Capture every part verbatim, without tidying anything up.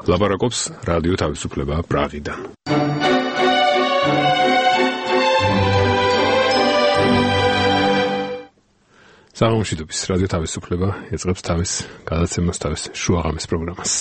ლაპარაკობს რადიო თავისუფლება პრაღიდან. საღამოშიდობის რადიო თავისუფლება ეწყებს თავის გადაცემას, თავის შუაღამის პროგრამას.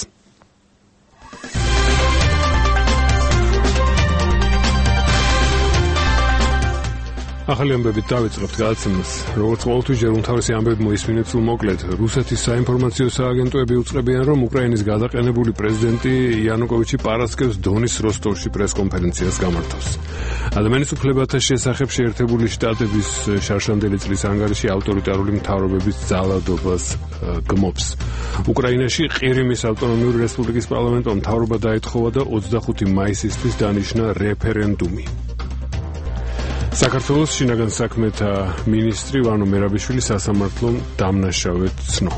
ახალი ამბებით დავიწყებთ გადაცემას. როგორც ყოველთვის ჯერ უმთავრესი ამბები მოისმინეთ სულ მოკლედ. რუსეთის საინფორმაციო სააგენტოები უწყებიან, რომ უკრაინის გადაყენებული პრეზიდენტი იანუკოვიჩი პარასკევს დონის როსტოვში პრესკონფერენციას გამართავს. ადამიანის უფლებათა შესახებ შეერთებული შტატების შარშანდელი წლის ანგარიში ავტორიტარული მთავრობების ძალადობას გმობს. უკრაინაში ყირიმის ავტონომიური რესპუბლიკის პარლამენტმა მთავრობა დაეთხოვა და ოცდახუთი მაისისთვის დანიშნა რეფერენდუმი. საქართველოს შინაგან საქმეთა მინისტრი ვანო მერაბიშვილი სასამართლომ დამნაშავედ ცნო.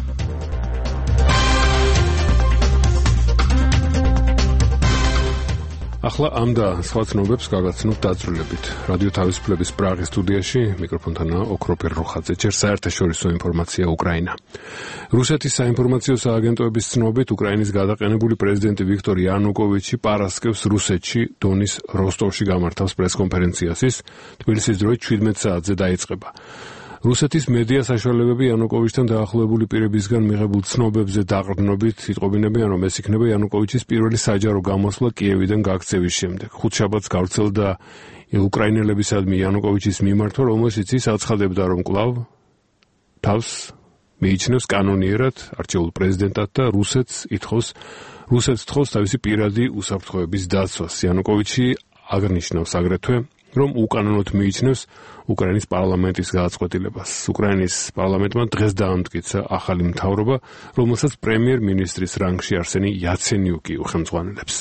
ახლა ამ და სხვა ცნობებს გაგაცნობთ დაწვრილებით. რადიო თავისუფლების პრაღის სტუდიაში მიკროფონთანაა ოქროპირ რუხაძე. ჯერ საერთაშორისო ინფორმაცია უკრაინა. რუსეთის საინფორმაციო სააგენტოების ცნობით, უკრაინის გადაყენებული პრეზიდენტი ვიქტორ იანუკოვიჩი პარასკევს რუსეთში დონის როსტოვში გამართავს პრესკონფერენციას. ის თბილისის დროით შვიდმეტ საათზე დაიწყება. რუსეთის მედია საშუალებები იანუკოვიჩთან დაახლოებული პირებისგან მიღებულ ცნობებზე დაყრდნობით იტყობინებიან, რომ ეს იქნება იანუკოვიჩის პირველი საჯარო გამოსვლა კიევიდან გაქცევის შემდეგ. ხუთშაბათს გავრცელდა უკრაინელებისადმი იანუკოვიჩის მიმართვა, რომელშიც ის აცხადებდა, რომ კვლავ თავს მიიჩნევს კანონიერად არჩეულ პრეზიდენტად და რუსეთს ითხოვს რუსეთს თხოვს თავისი პირადი უსაფრთხოების დაცვას. იანუკოვიჩი აღნიშნავს აგრეთვე, რომ უკანონოდ მიიჩნევს უკრაინის პარლამენტის გადაწყვეტილებას. უკრაინის პარლამენტმა დღეს დაამტკიცა ახალი მთავრობა, რომელსაც პრემიერ-მინისტრის რანგში არსენი იაცენიუკი უხელმძღვანელებს.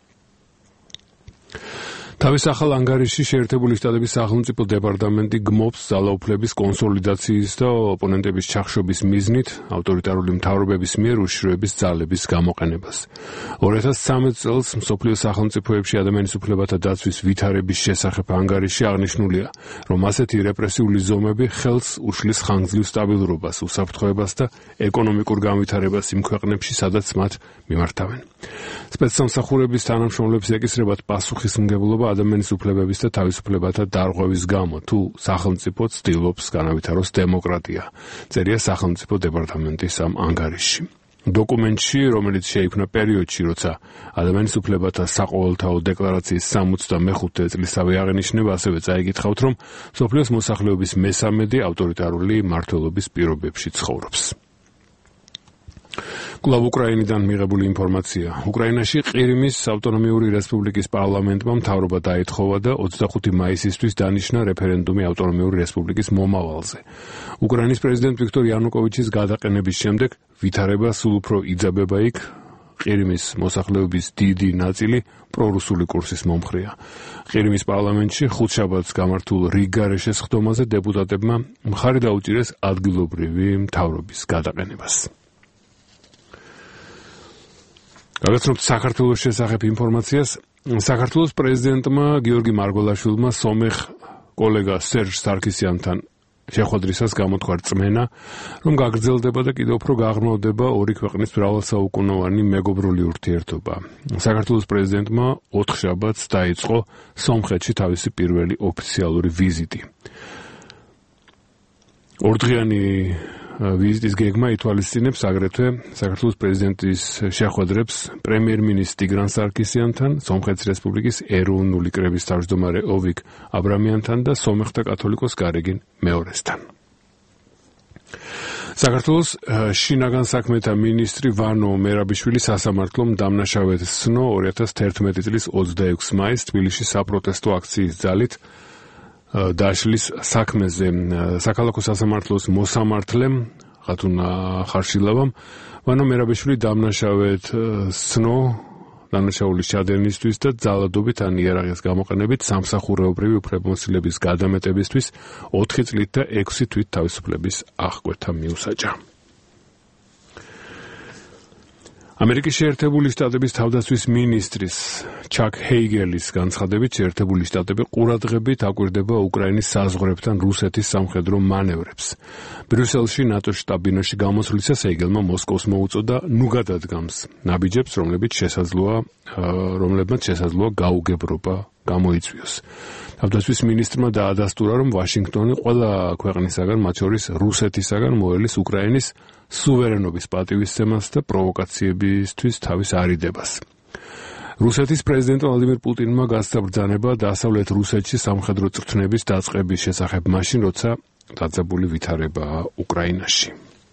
თავის ახალ ანგარიში შეერთებული შტატების სახელმწიფო დეპარტამენტი გმობს ძალაუფლების კონსოლიდაციის და ოპონენტების ჩახშობის მიზნით ავტორიტარული მთავრობების მიერ უშიშროების ძალების გამოყენებას. ორი ათას ცხრამეტ წელს მსოფლიო სახელმწიფოებში ადამიანის უფლებათა დაცვის ვითარების შესახებ ანგარიში აღნიშნულია, რომ ასეთი რეპრესიული ზომები ხელს უშლის ხანგრძლივ სტაბილურობას, უსაფრთხოებას და ეკონომიკურ განვითარებას იმ ქვეყნებში, სადაც მათ მიმართავენ. სპეცსამსახურების თანამშრომლებს ეკისრებათ პასუხისმგებლობა ადამიანის უფლებების და თავისუფლებათა დარღვევის გამო, თუ სახელმწიფო ცდილობს განავითაროს დემოკრატია, წერია სახელმწიფო დეპარტამენტის ამ ანგარიში. დოკუმენტში, რომელიც შეიქმნა პერიოდში, როცა ადამიანის უფლებათა საყოველთაო დეკლარაციის სამოცდამეხუთე წლისავე აღინიშნება, ასევე წაიკითხავთ, რომ მსოფლიოს მოსახლეობის მესამედი ავტორიტარული მმართველობის პირობებში ცხოვრობს. კვლავ უკრაინიდან მიღებული ინფორმაცია. უკრაინაში ყირიმის ავტონომიური რესპუბლიკის პარლამენტმა მთავრობა დაეთხოვა და ოცდახუთი მაისისთვის დანიშნა რეფერენდუმი ავტონომიური რესპუბლიკის მომავალზე. უკრაინის პრეზიდენტ ვიქტორ იანუკოვიჩის გადაყენების შემდეგ ვითარება სულ უფრო იძაბება იქ, ყირიმის მოსახლეობის დიდი ნაწილი პრორუსული კურსის მომხრეა. ყირიმის პარლამენტში ხუთშაბათს გამართულ რიგგარე შესხდომაზე დეპუტატებმა მხარი დაუჭირეს ადგილობრივი მთავრობის გადაყენებას. გაგაცნობთ საქართველოს შესახებ ინფორმაციას. საქართველოს პრეზიდენტმა გიორგი მარგველაშვილმა სომეხ კოლეგა სერჟ სარქისიანთან შეხვედრისას გამოთქვა რწმენა, რომ გაგრძელდება და კიდევ უფრო გაღრმავდება ორი ქვეყნის მრავალსაუკუნოვანი მეგობრული ურთიერთობა. საქართველოს პრეზიდენტმა ოთხშაბათს დაიწყო სომხეთში თავისი პირველი ოფიციალური ვიზიტი. ორდღიანი ვიზიტის გეგმა ითვალისწინებს აგრეთვე საქართველოს პრეზიდენტის შეხვედრებს პრემიერ-მინისტრ ტიგრან სარქისიანთან, სომხეთის რესპუბლიკის ეროვნული კრების თავმჯდომარე ოვიგ აბრამიანთან და სომეხთა კათოლიკოს გარეგინ მეორესთან. საქართველოს შინაგან საქმეთა მინისტრი ვანო მერაბიშვილი სასამართლომ დამნაშავედ ცნო ორი ათას თერთმეტი წლის ოცდაექვსი მაისს თბილისში საპროტესტო აქციის ძალით დაშლის საქმეზე. საქალაქო სასამართლოს მოსამართლემ ხათუნა ხარშილავამ ვანო მერაბიშვილი დამნაშავედ ცნო დანაშაულის ჩადენისთვის და ძალადობით ან იარაღის გამოყენებით სამსახურეობრივი უფლებამოსილების გადამეტებისთვის ოთხი წლით და ექვსი თვით თავისუფლების აღკვეთა მიუსაჯა. ამერიკის შეერთებული შტატების თავდაცვის მინისტრის ჩაკ ჰეიგელის განცხადებით შეერთებული შტატები ყურადღებით აკვირდება უკრაინის საზღვრებთან რუსეთის სამხედრო მანევრებს. ბრიუსელში ნატოს შტაბ-ბინაში გამოსვლისას ჰეიგელმა მოსკოვს მოუწოდა ნუ გადადგამს ნაბიჯებს, რომლებიც შესაძლოა რომლებმაც შესაძლოა გაუგებრობა გამოიწვიოს. თავდაცვის მინისტრმა დაადასტურა, რომ ვაშინგტონი ყველა ქვეყნისაგან, მათ შორის რუსეთისაგან მოელის უკრაინის სუვერენობის პატივისცემას და პროვოკაციებისთვის თავის არიდებას. რუსეთის პრეზიდენტ ვლადიმირ პუტინმა გასცა ბრძანება დასავლეთ რუსეთში სამხედრო წვრთნების დაწყების შესახებ მაშინ, როცა დაძაბული ვითარებაა უკრაინაში.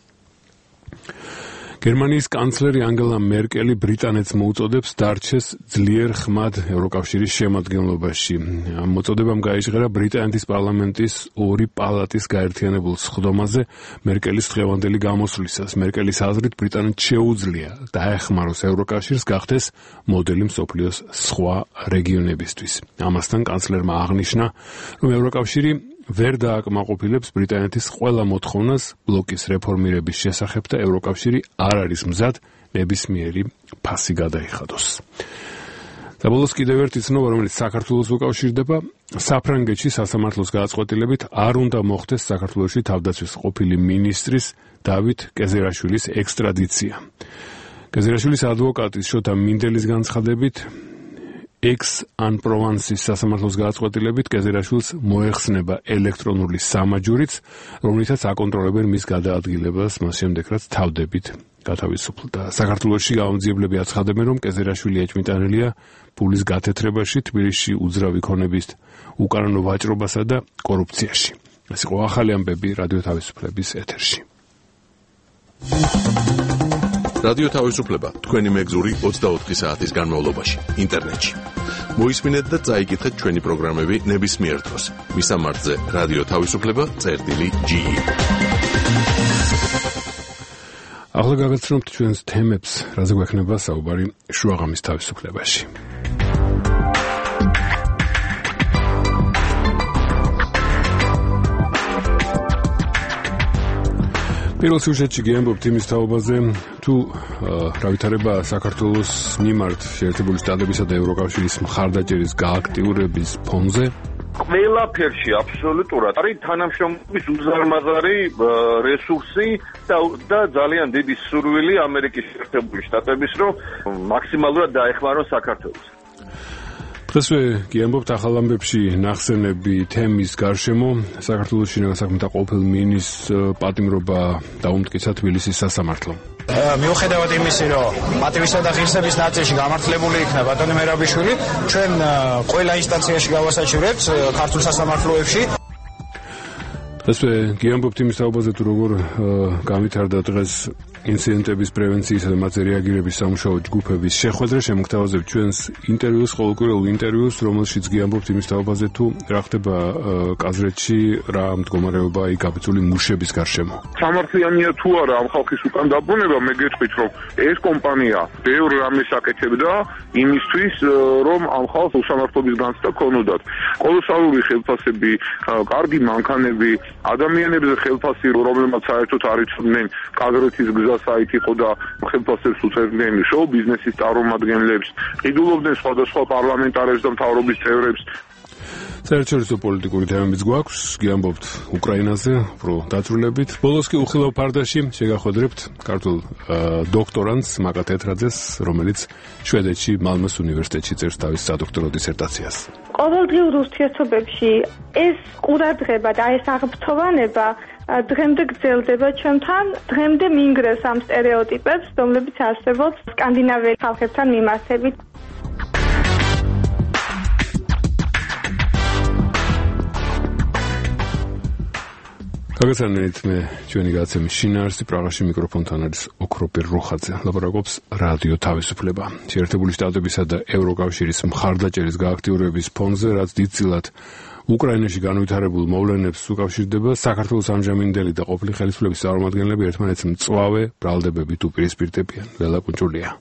გერმანიის კანცლერი ანგელა მერკელი ბრიტანეთს მოუწოდებს დარჩეს ძლიერ ხმად ევროკავშირის შემადგენლობაში. ამ მოწოდებამ გაიჟღერა ბრიტანეთის პარლამენტის ორი პალატის გაერთიანებულ სხდომაზე მერკელის დღევანდელი გამოსვლისას. მერკელის აზრით ბრიტანეთს შეუძლია დაეხმაროს ევროკავშირს გახდეს მოდელი მსოფლიოს სხვა რეგიონებისთვის. ამასთან კანცლერმა აღნიშნა, რომ ევროკავშირი ვერ დააკმაყოფილებს ბრიტანეთის ყველა მოთხოვნას ბლოკის რეფორმირების შესახებ და ევროკავშირი არ არის მზად ნებისმიერი ფასი გადაიხადოს. და ბოლოს კიდევ ერთი ცნობა, რომელიც საქართველოს უკავშირდება, საფრანგეთში სასამართლოს გადაწყვეტილებით არ უნდა მოხდეს საქართველოში თავდაცვის ყოფილი მინისტრის დავით კეზერაშვილის ექსტრადიცია. კეზერაშვილის ადვოკატის შოთა მინდელის განცხადებით, ექს-ან-პროვანსის სასამართლოს გადაწყვეტილებით კეზერაშვილს მოეხსნება ელექტრონული სამაჯურიც, რომლითაც აკონტროლებენ მის გადაადგილებას მას შემდეგ, რაც თავდებით გათავისუფლდა. საქართველოში გამომძიებლები აცხადებენ, რომ კეზერაშვილი ეჭვმიტანილია ფულის გათეთრებაში, თბილისში უძრავი ქონების უკანონო ვაჭრობასა და კორუფციაში. ეს იყო ახალი ამბები რადიო თავისუფლების ეთერში. რადიო თავისუფლება თქვენი მეგზური ოცდაოთხი საათის განმავლობაში ინტერნეტში. მოისმინეთ და წაიკითხეთ ჩვენი პროგრამები ნებისმიერ დროს. მისამართზე რადიო თავისუფლება წერტილი ჯი ი. ახლა გაგაცნობთ ჩვენს თემებს, რაზე გვექნება საუბარი შუაღამის თავისუფლებაში. პირველ სიუჟეტში გიამბობთ იმის თაობაზე, თუ რა ვითარება საქართველოს მიმართ შეერთებული შტატებისა და ევროკავშირის მხარდაჭერის გააქტიურების ფონზე. ყველაფერში აბსოლუტურად არის თანამშრომლობის უზარმაზარი რესურსი და, და ძალიან დიდი სურვილი ამერიკის შეერთებული შტატების, რომ მაქსიმალურად დაეხმაროს საქართველოს. დღესვე გიამბობთ ახალ ამბებში ნახსენები თემის გარშემო. საქართველოს შინაგან საქმეთა ყოფილ მინისტრს პატიმრობა დაუმტკიცა თბილისის სასამართლომ. მიუხედავად იმისა, რომ პატივისა და ღირსების ნაწილში გამართლებული იქნა ბატონი მერაბიშვილი, ჩვენ ყველა ინსტანციაში გავასაჩივრებთ ქართულ სასამართლოებში. დღესვე გიამბობთ იმის თაობაზე, თუ როგორ გამვითარდა დღეს ინციდენტების პრევენციისა და მათზე რეაგირების სამუშაო ჯგუფების შეხვედრა. შემოგთავაზებთ ჩვენს ინტერვიუს, ყოველკვირეულ ინტერვიუს, რომელშიც გიამბობთ იმის თაობაზე, თუ რა ხდება კაზრეთში, რა მდგომარეობა იქ გაბრძული მუშების გარშემო. სამართლიანია თუ არა ამ ხალხის უკან დაბრუნება, მე გეტყვით, რომ ეს კომპანია ბევრ რამეს აკეთებდა იმისთვის, რომ ამ ხალხს უსამართლობის განცდა ქონოდათ. კოლოსალური ხელფასები, კარგი მანქანები, ადამიანებზე ხელფასი, რომლებმაც საერთოდ არ იცოდნენ კაზრეთის გზასაით იყო და ხელფასებს უწევდნენ შოუ ბიზნესის წარმომადგენლებს, ყიდულობდნენ სხვადასხვა პარლამენტარებს და მთავრობის წევრებს. საერთაშორისო პოლიტიკური თემებიც გვაქვს, გიამბობთ უკრაინაზე, უფრო დაწვრილებით. ბოლოს კი უხილავ ფარდაში შეგახვედრებთ ქართულ დოქტორანტს მაკა თეთრაძეს, რომელიც შვედეთში მალმეს უნივერსიტეტში წერს თავის სადოქტორო დისერტაციას. ყოველდღიურ ურთიერთობებში ეს ყურადღება და ეს აღფრთოვანება დღემდე გრძელდება ჩვენთან, დღემდე მინგრევს ამ სტერეოტიპებს, რომლებიც არსებობს სკანდინავიელ ხალხებთან მიმართებით. გაგაცანით მე ჩვენი გადაცემის შინაარსი პრაღაში მიკროფონთან არის ოქროპირ როხაძე. ლაპარაკობს რადიო თავისუფლება. შეერთებული შტატებისა და ევროკავშირის მხარდაჭერის გააქტიურების ფონზე, რაც დიდწილად უკრაინაში განვითარებულ მოვლენებს უკავშირდება, საქართველოს ამჟამინდელი და ყოფილი ხელისუფლების წარმომადგენლები ერთმანეთს მწვავე ბრალდებებით უპირისპირდებიან. ველაკუნჭულია.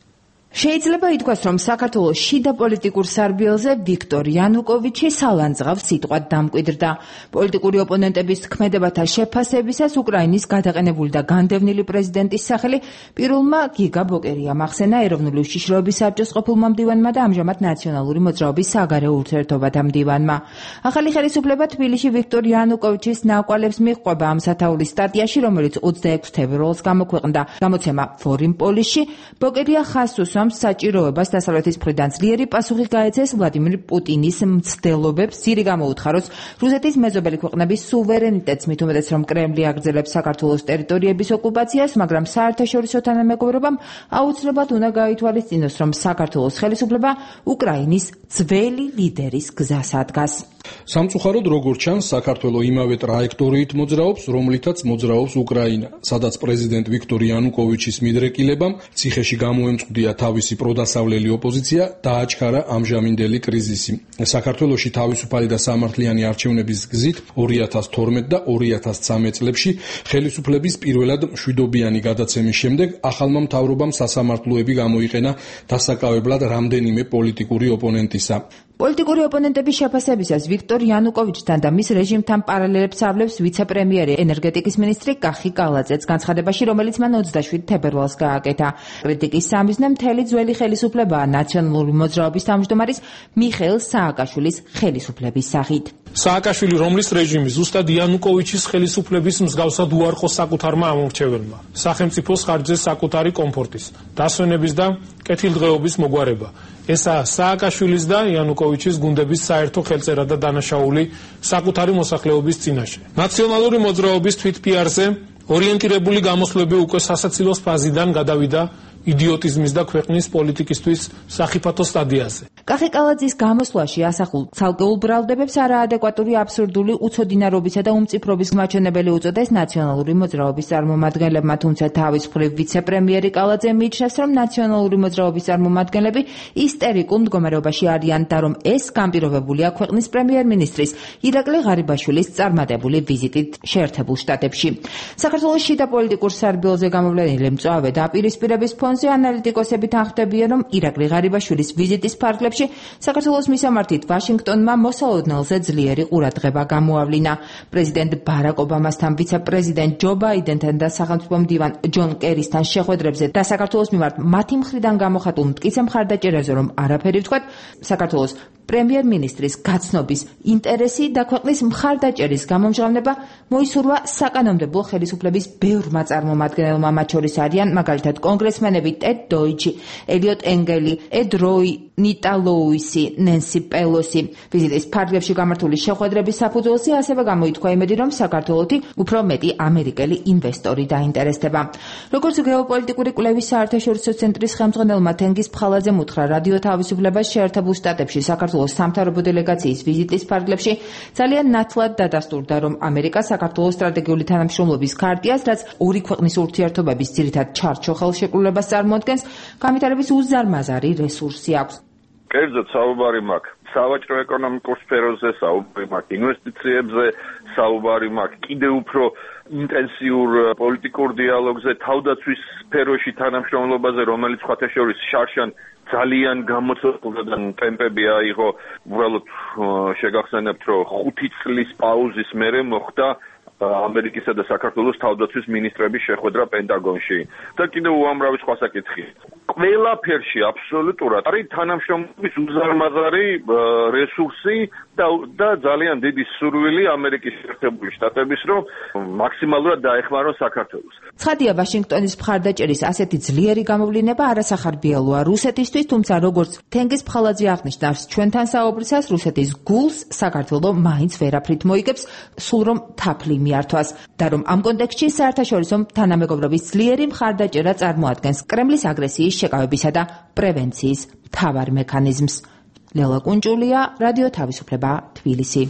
შეიძლება ითქვას, რომ საქართველოს შიდა პოლიტიკურ სარბიელზე ვიქტორ იანუკოვიჩი სალანძღავს სიტყვად დამკვიდრდა. პოლიტიკური ოპონენტების თქმედებათა შეფასებისას უკრაინის გადაყენებული და განდევნილი პრეზიდენტის სახელი პირველმა გიგა ბოკერიამ ახსენა ეროვნული უშიშროების საბჭოს ყოფილმა მდივანმა და ამჟამად ნაციონალური მოძრაობის საგარეო ურთიერთობათა მდივანმა. ახალი ხელისუფლება თბილისში ვიქტორ იანუკოვიჩის ნაკვალებს მიჰყვება ამ სათაურის სტატიაში, რომელიც ოცდაექვსი თებერვალს გამოქვეყნდა. გამოცემა Foreign Policy-ში ბოკერია ხაზს უსვამს საჭიროებას დასავლეთის მხრიდან ძლიერი პასუხი გაეცეს ვლადიმირ პუტინის მცდელობებს, ძირი გამოუთხაროს რუსეთის მეზობელი ქვეყნების სუვერენიტეტს, მით უმეტეს რომ კრემლი აგრძელებს საქართველოს ტერიტორიების ოკუპაციას, მაგრამ საერთაშორისო თანამეგობრობამ აუცილებლად უნდა გაითვალისწინოს, რომ საქართველოს ხელისუფლება უკრაინის ძველი ლიდერის გზას ადგას. სამწუხაროდ, როგორც ჩანს, საქართველოს იმავე ტრაექტორიით მოძრაობს, რომლითაც მოძრაობს უკრაინა, სადაც პრეზიდენტ ვიქტორ იანუკოვიჩის მიდრეკილებამ ციხეში გამოემწყვდია თავისი პროდასავლელი ოპოზიცია, დააჩქარა ამჟამინდელი კრიზისი. საქართველოში თავისუფალი და სამართლიანი არჩევნების გზით ორი ათას თორმეტ და ორი ათას ცხრამეტ წლებში ხელისუფლების პირველად მშვიდობიანი გადაცემის შემდეგ ახალმა მთავრობამ სასამართლოები გამოიყენა დასაკავებლად რამდენიმე პოლიტიკური ოპონენტისა. პოლიტიკური ოპონენტების შეფასებისას ვიქტორ იანუკოვიჩთან და მის რეჟიმთან პარალელებს ავლებს ვიცე-პრემიერი ენერგეტიკის მინისტრი კახი კალაძეც განცხადებაში, რომელიც მან ოცდაშვიდ თებერვალს გააკეთა. კრიტიკის სამიზნე მთელი ძველი ხელისუფლებაა ნაციონალური მოძრაობის თავმჯდომარის მიხეილ სააკაშვილის ხელისუფლების სახით. სააკაშვილი, რომლის რეჟიმი ზუსტად იანუკოვიჩის ხელისუფლების მსგავსად უარყოს საკუთარმა ამორჩეველმა, სახელმწიფოს ხარჯზე საკუთარი კომფორტის, დასვენების და კეთილდღეობის მოგვარება. ესაა სააკაშვილის და იანუკოვიჩის გუნდების საერთო ხელწერა და დანაშაული საკუთარი მოსახლეობის წინაშე. ნაციონალური მოძრაობის თვითპიარზე ორიენტირებული გამოსვლები უკვე სასაცილოს ფაზიდან გადავიდა იდიოტიზმის და ქვეყნის პოლიტიკისთვის სახიფათო სტადიაზე. კახი კალაძის გამოსვლაში ასახულ ცალკეულ ბრალდებებს არაადეკვატური, აბსურდული, უცოდინარობისა და უმწიფრობის მაჩვენებელი უწოდეს ნაციონალური მოძრაობის წარმომადგენლებმა, თუმცა თავის მხრივ ვიცე-პრემიერი კალაძე მიიჩნევს, რომ ნაციონალური მოძრაობის წარმომადგენლები ისტერიკულ მდგომარეობაში არიან და რომ ეს განპირობებულია ქვეყნის პრემიერ-მინისტრის ირაკლი ღარიბაშვილის წარმატებული ვიზიტით შეერთებულ შტატებში. საქართველოს შიდა პოლიტიკურ სარბიელზე გამოვლენილი მწვავე დაპირისპირების ფონზე ანალიტიკოსები თანხმდებიან, რომ ირაკლი ღარიბაშვილის ვიზიტის ფარგლებში საქართველოს მისამართით ვაშინგტონმა მოსალოდნელზე ძლიერი ყურადღება გამოავლინა. პრეზიდენტ ბარაკ ობამასთან, ვიცე-პრეზიდენტ ჯო ბაიდენთან და სახელმწიფო მდივან ჯონ კერისთან შეხვედრებზე და საქართველოს მიმართ მათი მხრიდან გამოხატულ მტკიცე მხარდაჭერაზე რომ არაფერი ვთქვათ, საქართველოს პრემიერ-მინისტრის გაცნობის ინტერესი და ქვეყნის მხარდაჭერის გამომჟღავნება მოისურვა საკანონმდებლო ხელისუფლების ბევრმა წარმომადგენელმა, მათ შორის არიან მაგალითად კონგრესმენები ტედ დოიჩი, ელიოტ ენგელი, ედ როი, ნიტა ლოუისი, ნენსი პელოსი. ვიზიტის ფარგლებში გამართული შეხვედრების საფუძველზე ასევე გამოითქვა იმედი, რომ საქართველოთი უფრო მეტი ამერიკელი ინვესტორი დაინტერესდება. როგორც გეოპოლიტიკური კვლევის საერთაშორისო ცენტრის ხელმძღვანელმა თენგიზ ფხალაძემ უთხრა, რადიო თავისუფლებას შეერთებულ შტატებში საქართველოს სამთავრობო დელეგაციის ვიზიტის ფარგლებში ძალიან ნათლად დადასტურდა, რომ ამერიკა საქართველოს სტრატეგიული თანამშრომლობის ქარტიას, რაც ორი ქვეყნის ურთიერთობების ძირითად ჩარჩო ხელშეკრულებას წარმოადგენს, განვითარების უზარმაზარი რესურსი აქვს. კერძოდ საუბარი მაქვს სავაჭრო ეკონომიკურ სფეროზე, საუბარი მაქვს ინვესტიციებზე, საუბარი მაქვს კიდევ უფრო ინტენსიურ პოლიტიკურ დიალოგზე, თავდაცვის სფეროში თანამშრომლობაზე, რომელიც სხვათა შორის შარშან ძალიან გამოცდილ და ტემპები აიღო. უბრალოდ შეგახსენებთ, რომ ხუთი წლის პაუზის მერე მოხდა ამერიკისა და საქართველოს თავდაცვის მინისტრების შეხვედრა პენტაგონში და კიდევ უამრავი სხვა საკითხი. ყველაფერში აბსოლუტურად არის თანამშრომლობის უზარმაზარი რესურსი და და ძალიან დიდი სურვილი ამერიკის შეერთებული შტატების, რომ მაქსიმალურად დაეხმაროს საქართველოს. ცხადია, ვაშინგტონის მხარდაჭერის ასეთი ძლიერი გამოვლინება არასახარბიელოა რუსეთისთვის, თუმცა როგორც თენგიზ ფხალაძე აღნიშნავს, ჩვენთან საუბრისას რუსეთის გულს საქართველო მაინც ვერაფრით მოიგებს, სულ რომ თაფლი მიართვას და რომ ამ კონტექსტში საერთაშორისო თანამეგობრობის ძლიერი მხარდაჭერა წარმოადგენს კრემლის აგრესიის შეკავებისა და პრევენციის მთავარ მექანიზმს. ლელა კუნჭულია, რადიო თავისუფლება, თბილისი.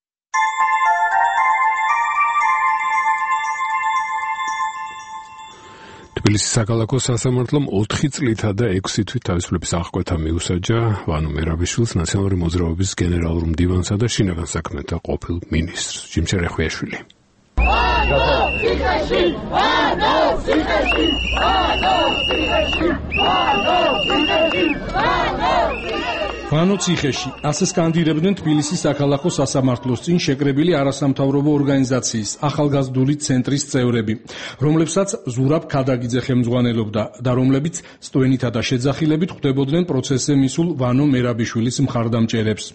თბილისის საქალაქო სასამართლომ ოთხი წლითა და ექვსი თვით თავისუფლების აღკვეთა მიუსაჯა ვანო მერაბიშვილს, ნაციონალური მოძრაობის გენერალურ მდივანსა და შინაგან საქმეთა ყოფილ მინისტრს. ჯიმშე რეხვიაშვილი. ვანო ციხეში ასე სკანდირებდნენ თბილისის საქალაქო სასამართლოს წინ შეკრებილი არასამთავრობო ორგანიზაციის ახალგაზრდული ცენტრის წევრები, რომლებსაც ზურაბ ქადაგიძე ხელმძღვანელობდა და რომლებიც სტვენითა და შეძახილებით ხვდებოდნენ პროცესზე მისულ ვანო მერაბიშვილის მხარდამჭერებს.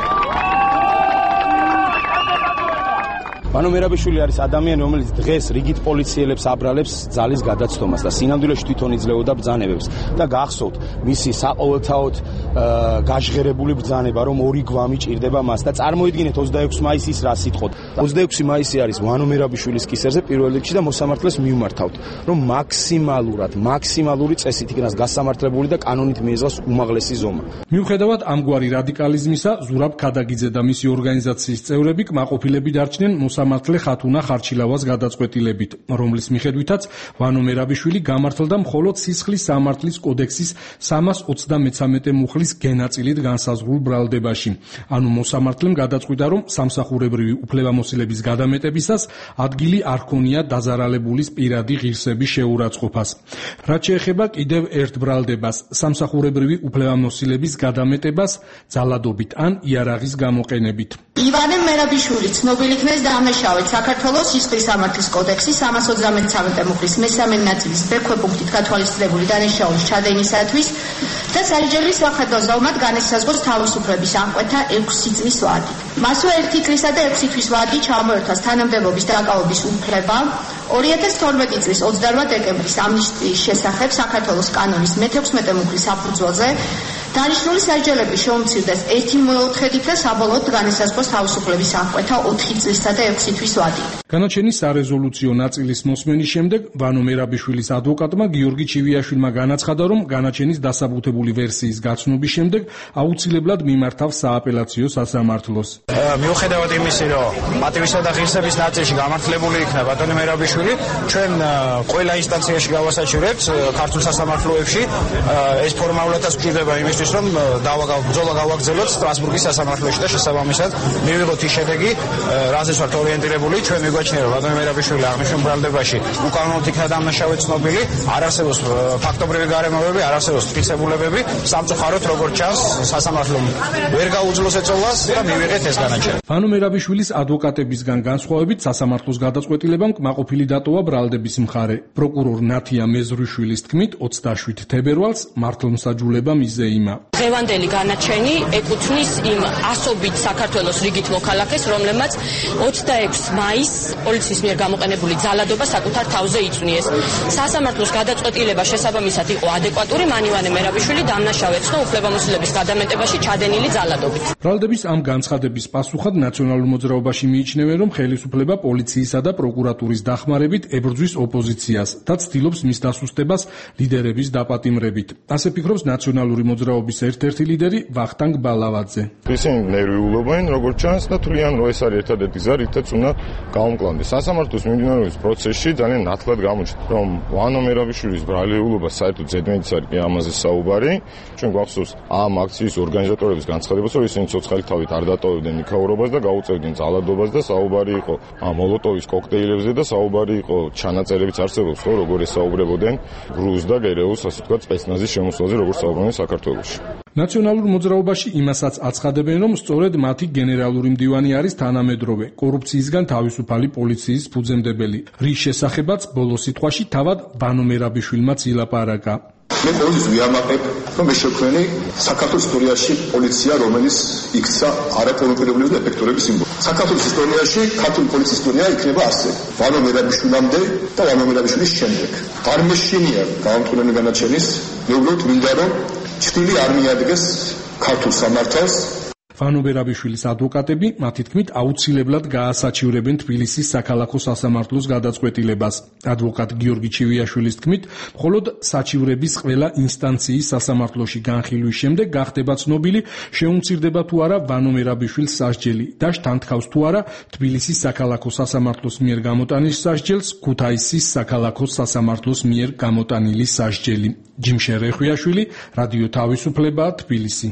ვანო მერაბიშვილი არის ადამიანი, რომელიც დღეს რიგით პოლიციელებს აბრალებს ძალის გადაცდომას და სინამდვილეში თვითონ იძლეოდა ბრძანებებს და გახსოვთ მისი საყოველთაოდ გაჟღერებული ბრძანება, რომ ორი გვამი ჭირდება მას და წარმოიდგინეთ ოცდაექვსი მაისის რა სიტყვა. ოცდაექვსი მაისი არის ვანო მერაბიშვილის კისერზე პირველ რიგში და მოსამართლეს მივმართავთ, რომ მაქსიმალურად, მაქსიმალური წესით იქნას გასამართლებული და კანონით მიეძღოს უმაღლესი ზომა. მიუხედავად ამგვარი რადიკალიზმისა, ზურაბ ქადაგიძე და მისი ორგანიზაციის წევრები კმაყოფილები დარჩნენ მოსამართლე ხათუნა ხარჩილავას გადაწყვეტილებით, რომლის მიხედვითაც ვანო მერაბიშვილი გამართლდა მხოლოდ სისხლის სამართლის კოდექსის სამას ოცდამეცამეტე მუხლის გენაწილით განსაზღვრულ ბრალდებაში. ანუ მოსამართლემ გადაწყვიტა, რომ სამსახურებრივი უფლებამოსილების გადამეტებისას ადგილი არ ჰქონია დაზარალებულის პირადი ღირსების შეურაცხყოფას. რაც შეეხება კიდევ ერთ ბრალდებას, სამსახურებრივი უფლებამოსილების გადამეტებას ძალადობით ან იარაღის გამოყენებით. ივანე მერაბიშვილი ცნობილი იქნეს დამნაშავედ საქართველოს სისხლის სამართლის კოდექსის სამას ოცდამეცამეტე მუხლის მესამე ნაწილის ბ ქვეპუნქტით გათვალისწინებული დანაშაულის ჩადენისათვის და სასჯელი სახელმწიფო ზომად განესაზღვროს თავისუფლების აღკვეთა ექვსი წლის ვადით. მასვე ერთი წლისა და ექვსი თვის ვადი ჩამოერთვას თანამდებობის დაკავების უფლება ორი ათას თორმეტი წლის ოცდაორმა დეკემბრის ამნისტიის შესახებ საქართველოს კანონის მეთექვსმეტე მუხლის საფუძველზე დანიშნული სასჯელები შეუმცირდეს ერთი მეოთხედით და საბოლოოდ განესაზღვროს თავისუფლების აღკვეთა ოთხი წლისა და ექვსი თვის ვადით. განაჩენის სარეზოლუციო ნაწილის მოსმენის შემდეგ ვანო მერაბიშვილის ადვოკატმა გიორგი ჩივიაშვილმა განაცხადა, რომ განაჩენის დასაბუთებული ვერსიის გაცნობის შემდეგ აუცილებლად მიმართავს სააპელაციო სასამართლოს. მიუხედავად იმისა, რომ პატივისა და ღირსების ნაწილში გამართლებული იქნა ბატონი მერაბიშვილი, ჩვენ ყველა ინსტანციაში გავასაჩივრებთ ქართულ სასამართლოებში ეს ფორმალურადაც გვჭირდება იმისთვის, რომ ბრძოლა გავაგრძელოთ სტრასბურგის სასამართლოში და შესაბამისად მივიღოთ ის შედეგი, რაზეც ვართ ორიენტირებული. ჩვენ მიგვაჩნია, რომ ბატონი მერაბიშვილი აღნიშნულ ბრალდებაში უკანონოდ იქნა დამნაშავედ ცნობილი, არ არსებობს ფაქტობრივი გარემოებები, არ არსებობს ფიქსებულებები, სამწუხაროდ როგორც ჩანს სასამართლომ ვერ გაუძლოს ეწოლას და მივიღეთ ეს განაჩენი. ვანო მერაბიშვილის ადვოკატებისგან განსხვავებით სასამართლოს გადაწყვეტილებამ კმაყოფილი დატოვა ბრალდების მხარე. პროკურორ ნათია მეზრიშვილის თქმით, ოცდაშვიდ თებერვალს მართლმსაჯულება მიზეიმა. დღევანდელი განაჩენი ეკუთვნის იმ ასობით საქართველოს რიგით მოქალაქეს, რომლებმაც ოცდაექვსი მაისს პოლიციის მიერ გამოყენებული ძალადობა საკუთარ თავზე იწვნიეს. სასამართლოს გადაწყვეტილება შესაბამისად იყო ადეკვატური, მან ივანე მერაბიშვილი დამნაშავედ ცნო უფლებამოსილების გადამეტებაში ჩადენილი ძალადობით. ბრალდების ამ განცხადების პასუხად ნაციონალურ მოძრაობაში მიიჩნევენ, რომ ხელისუფლება პოლიციისა და პროკურატურის დახმარებით ებრძვის ოპოზიციას და ცდილობს მის დასუსტებას ლიდერების დაპატიმრებით. ასე ფიქრობს ნაციონალური მოძრაობის ერთ-ერთი ლიდერი ვახტანგ ბალავაძე. ისინი ნერვიულობენ, როგორც ჩანს და თვლიან, რომ ეს არის ერთადერთი გზა, რითაც უნდა გაუმკლავდეს. სასამართლოს მიმდინარეობს პროცესში ძალიან ნათლად გამოჩნდა, რომ ვანო მერაბიშვილის ბრალეულობა საერთოდ ზედმეტიც არის ამაზე საუბარი. ჩვენ გვახსოვს ამ აქციის ორგანიზატორების განცხადებას, რომ ისინი ცოცხალი თავით არ დატოვებდნენ იქაურობას და გაუწევდნენ ძალადობას და საუბარი იყო მოლოტოვის კოქტეილებზე და საუბარი იყო ჩანაწერებიც არსებობს, ხო, როგორ ესაუბრებოდნენ გრუზ და გერეუს, ასე ვთქვათ, სპეცნაზის შემოსვლაზე, როგორც საუბრობდნენ საქართველოში. ნაციონალურ მოძრაობაში იმასაც აცხადებენ, რომ სწორედ მათი გენერალური მდივანი არის თანამედროვე კორუფციისგან თავისუფალი პოლიციის ფუძემდებელი, რის შესახებაც ბოლო სიტყვაში თავად ვანო მერაბიშვილმაც ილაპარაკა. მე ყოველთვის ვიამაყებ, რომ ეს შექმნილი საქართველოს ისტორიაში პოლიცია, რომელიც იქცა არაკორუმპირებული და ეფექტურების სიმბოლო. საქართველოს ისტორიაში ქართული პოლიციის ისტორია იქნება ასე. ვანო მერაბიშვილამდე და ვანო მერაბიშვილის შემდეგ. არ მეშინია გამომწვევი განაჩენის, მე უბრალოდ მინდა რომ ჩრდილი არ მიადგეს ქართულ სამართალს. ვანო მერაბიშვილის ადვოკატები მათი თქმით აუცილებლად გაასაჩივრებენ თბილისის საქალაქო სასამართლოს გადაწყვეტილებას. ადვოკატ გიორგი ჩივიაშვილის თქმით, მხოლოდ საჩივრების ყველა ინსტანციის სასამართლოში განხილვის შემდეგ გახდება ცნობილი, შეუმცირდება თუ არა ვანო მერაბიშვილს სასჯელი და შთანთქავს თუ არა თბილისის საქალაქო სასამართლოს მიერ გამოტანილ სასჯელს ქუთაისის საქალაქო სასამართლოს მიერ გამოტანილი სასჯელი. ჯიმშე რეხვიაშვილი, რადიო თავისუფლება, თბილისი.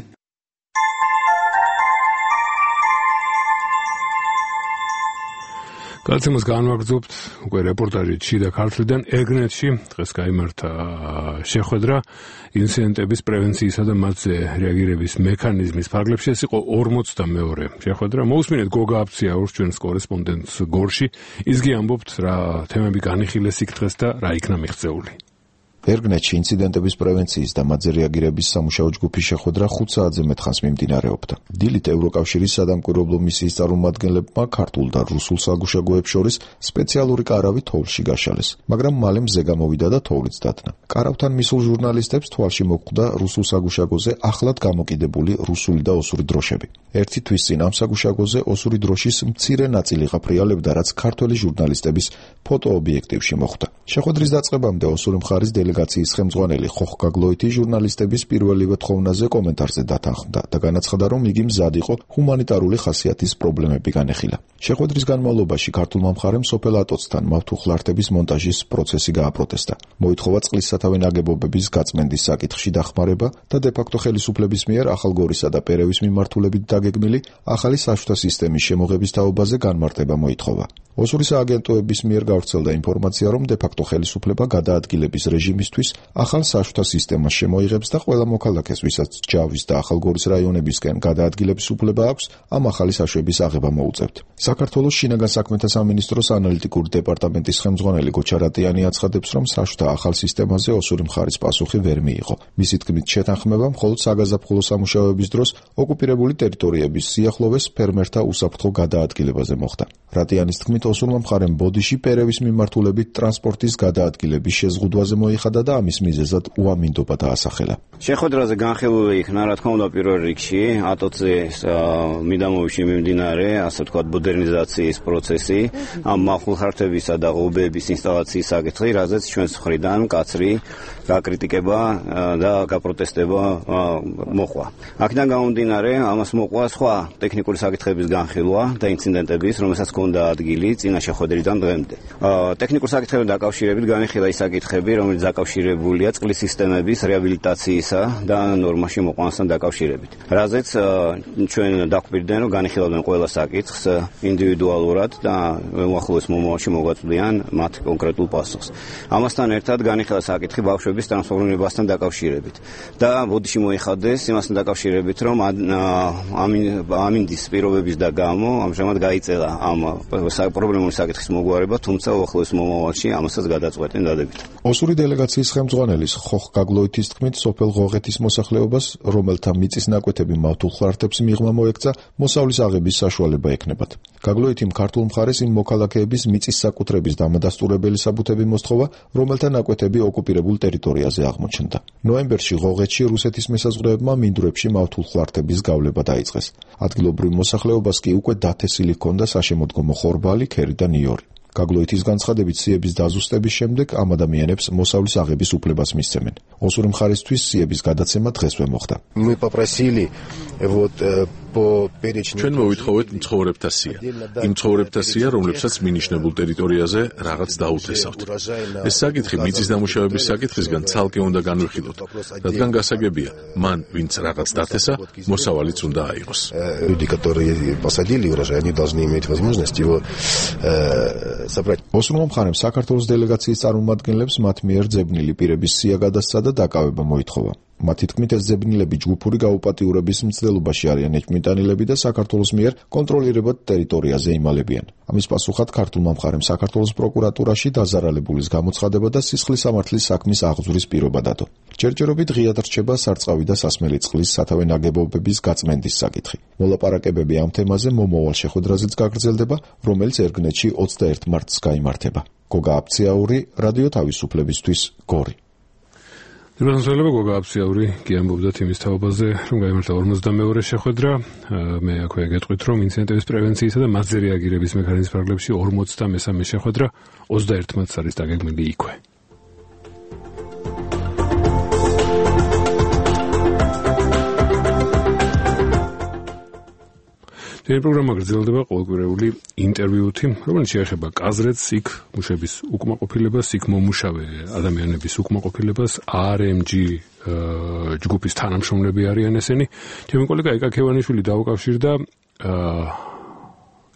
გადაცემას განვაგრძობთ უკვე რეპორტაჟით შიდა ქართლიდან. ეგნეთში დღეს გაიმართა შეხვედრა ინციდენტების პრევენციისა და მათზე რეაგირების მექანიზმის ფარგლებში. ეს იყო ორმოცდამეორე შეხვედრა. მოусმინეთ გოგა აფციაურს, ჩვენს კორესპონდენტს გორში. ის გიამბობთ რა თემები განიხილეს იქ დღეს და რა იქნა მიღწეული. ერგნეთში ინციდენტების პრევენციის და მათზე რეაგირების სამუშაო ჯგუფის შეხვედრა ხუთ საათზე მეტხანს მიმდინარეობდა. დილით ევროკავშირის სადამკვირვებლო მისიის წარმომადგენლებმა ქართულ და რუსულ საგუშაგოებს შორის სპეციალური კარავი თოვლში გაშალეს, მაგრამ მალე მზე გამოვიდა და თოვლიც დადგა. კარავთან მისულ ჟურნალისტებს თვალში მოხვდა რუსულ საგუშაგოზე ახლად გამოკიდებული რუსული და ოსური დროშები. ერთი თვის წინ ამ საგუშაგოზე ოსური დროშის მცირე ნაწილი ღაფრიალებდა, რაც ქართველი ჟურნალისტების ფოტოობიექტივში მოხვდა. შეხვედრის დაწყებამდე ოსური მხარის დელეგაციის ხელმძღვანელი ხოხ გაგლოითი ჟურნალისტების პირველივე თხოვნაზე კომენტარზე დათანხმდა და განაცხადა, რომ იგი მზად იყო ჰუმანიტარული ხასიათის პრობლემები განეხილა. შეხვედრის განმავლობაში ქართულმა მხარემ სოფელ ატოცთან მავთუხლართების მონტაჟის პროცესი გააპროტესტა. მოითხოვა წყლის სათავე ნაგებობების გაწმენდის საკითხში დახმარება და დე-ფაქტო ხელისუფლების მიერ ახალგორისა და პერევის მიმართულებით დაგეგმილი ახალი საშუთა სისტემის შემოღების თაობაზე განმარტება მოითხოვა. ოსური სააგენტოების მიერ გავრცელდა ინფორმაცია, რომ დე-ფაქტო ხელისუფლება გადაადგილების რეჟიმისთვის ახალ საშუთა სისტემას შემოიღებს და ყველა მოქალაქეს, ვისაც ჯავის და ახალგორის რაიონებისკენ გადაადგილების უფლება აქვს, ამ ახალი საშვების აღება მოუწევთ. საქართველოს შინაგან საქმეთა სამინისტროს ანალიტიკური დეპარტამენტის ხელმძღვანელი გოჩა რატიანი აცხადებს, რომ საშუთა ახალ სისტემაზე ოსური მხარის პასუხი ვერ მიიღო. მისი თქმით, შეთანხმება მხოლოდ საგაზაფხულო სამუშაოების დროს ოკუპირებული ტერიტორიების სიახლოვეს ფერმერთა უსაფრთხო გადაადგილებაზე მოხდა. რატიანის თქმით, ოსურმა მხარემ ბოდიში პერევის მიმართულებით ტრანსპორტის გადაადგილების შეზღუდვაზე მოიხადა და ამის მიზეზად უამინდობა დაასახელა. შეხვედრაზე განხილული იქნა, რა თქმა უნდა, პირველ რიგში ატოცზე მიდამოებში მიმდინარე, ასე ვთქვათ, მოდერნიზაციის პროცესი, ამ მავთუხლართებისა და ღვთების ინსტალაციის საკითხი, რაზეც ჩვენს მხრიდან მკაცრი გაკრიტიკება და გაპროტესტება მოყვა. აქედან გამომდინარე, ამას მოყვა სხვა ტექნიკური საკითხების განხილვა და ინციდენტების, რომელსაც ჰქონდა ადგილი წინა შეხვედრიდან დღემდე. ტექნიკურ საკითხებთან დაკავშირებით განიხილა ის საკითხები, რომელიც დაკავშირებულია წყლის სისტემების რეაბილიტაციისა და ნორმაში მოყვანასთან დაკავშირებით. რაზეც ჩვენ დაგვირდნენ, რომ განიხილავდნენ ყველა საკითხს ინდივიდუალურად და უახლოეს მომავალში მოგვაწვდიან მათ კონკრეტულ პასუხს. ამასთან ერთად განიხილა საკითხი ბავშვების ტრანსფორმირებასთან დაკავშირებით და ბოდიში მოიხადეს იმასთან დაკავშირებით, რომ ამინდის პირობების და გამო ამჟამად გაიწელა ამ პრობლემური საკითხის მოგვარება, თუმცა უახლოეს მომავალში ამასაც გადაწყვეტენ დადებით. ოსური დელეგაციის ხელმძღვანელის ხოხ გაგლოითის თქმით, სოფელ ღოღეთის მოსახლეობას, რომელთა მიწის ნაკვეთები მავთუხლართებს მიღმა მოექცა, მოსავლის აღების საშუალება ექნებათ. გაგლოითიმ ქართულ მხარეს იმ მოქალაქეების მიწის საკუთრების დამადასტურებელი საბუთები მოსთხოვა, რომელთა ნაკვეთები ოკუპირებულ ტერიტორიაზე აღმოჩნდა. ნოემბერში ღოღეთში რუსეთის მესაზღვრეებმა მინდვრებში მავთუხლართების გავლება დაიწყეს. ადგილობრივ მოსახლეობას კი უკვე დათესილი ჰქონდა საშემოდგომო ხორბალი, ქერი და ნიორი. გაგლოითის განცხადებით, სიების დაზუსტების შემდეგ ამ ადამიანებს მოსავლის აღების უფლებას მისცემენ. ოსური მხარისთვის სიების გადაცემა დღესვე მოხდა. Мы попросили вот ჩვენ მოვითხოვეთ მცხოვრებთა სია. იმ მცხოვრებთა სია, რომლებსაც მინიშნებულ ტერიტორიაზე რაღაც დაუთესავთ. ეს საკითხი მიწის დამუშავების საკითხისგან ცალკე უნდა განვიხილოთ, რადგან გასაგებია, მან ვინც რაღაც დათესა, მოსავალიც უნდა აიღოს. Люди, которые посадили урожай, они должны иметь возможность его забрать. ოსურმა მხარემ საქართველოს დელეგაციის წარმომადგენლებს მათ მიერ ძებნილი პირების სია გადასცა და დაკავება მოითხოვა. მათი თქმით, ეს ძებნილები ჯგუფური გაუპატიურების მცდელობაში არიან ეჭვმიტანილები და საქართველოს მიერ კონტროლირებად ტერიტორიაზე იმალებიან. ამის პასუხად ქართულმა მხარემ საქართველოს პროკურატურაში დაზარალებულის გამოცხადება და სისხლის სამართლის საქმის აღძვრის პირობა დადო. ჯერჯერობით ღიად რჩება სარწყავი და სასმელი წყლის სათავე ნაგებობების გაწმენდის საკითხი. მოლაპარაკებები ამ თემაზე მომავალ შეხვედრაზეც გაგრძელდება, რომელიც ერგნეთში ოცდაერთ მარტს გაიმართება. გოგა აფციაური, რადიო თავისუფლებისთვის, გორი. Დიბრანსველება გოგა აფციაური გიამბობდა თემის თაობაზე, რომ გაიმართა ორმოცდამეორე შეხვედრა. მე აქვე გეტყვით, რომ ინციდენტების პრევენციისა და მათზე რეაგირების მექანიზმის ფარგლებში ორმოცდამესამე შეხვედრა ოცდაერთ მარტს არის დაგეგმილი იქვე. Την პროგრამა გრძელდება ყოველკვირეული ინტერვიუთი, რომელიც შეეხება კაზრეთს, იქ მუშების უკმაყოფილებას, იქ მომუშავე ადამიანების უკმაყოფილებას, არ ემ ჯი ჯგუფის თანამშრომლები არიან ესენი. ჩემი კოლეგა იკა ქევანიშვილი დაუკავშირდა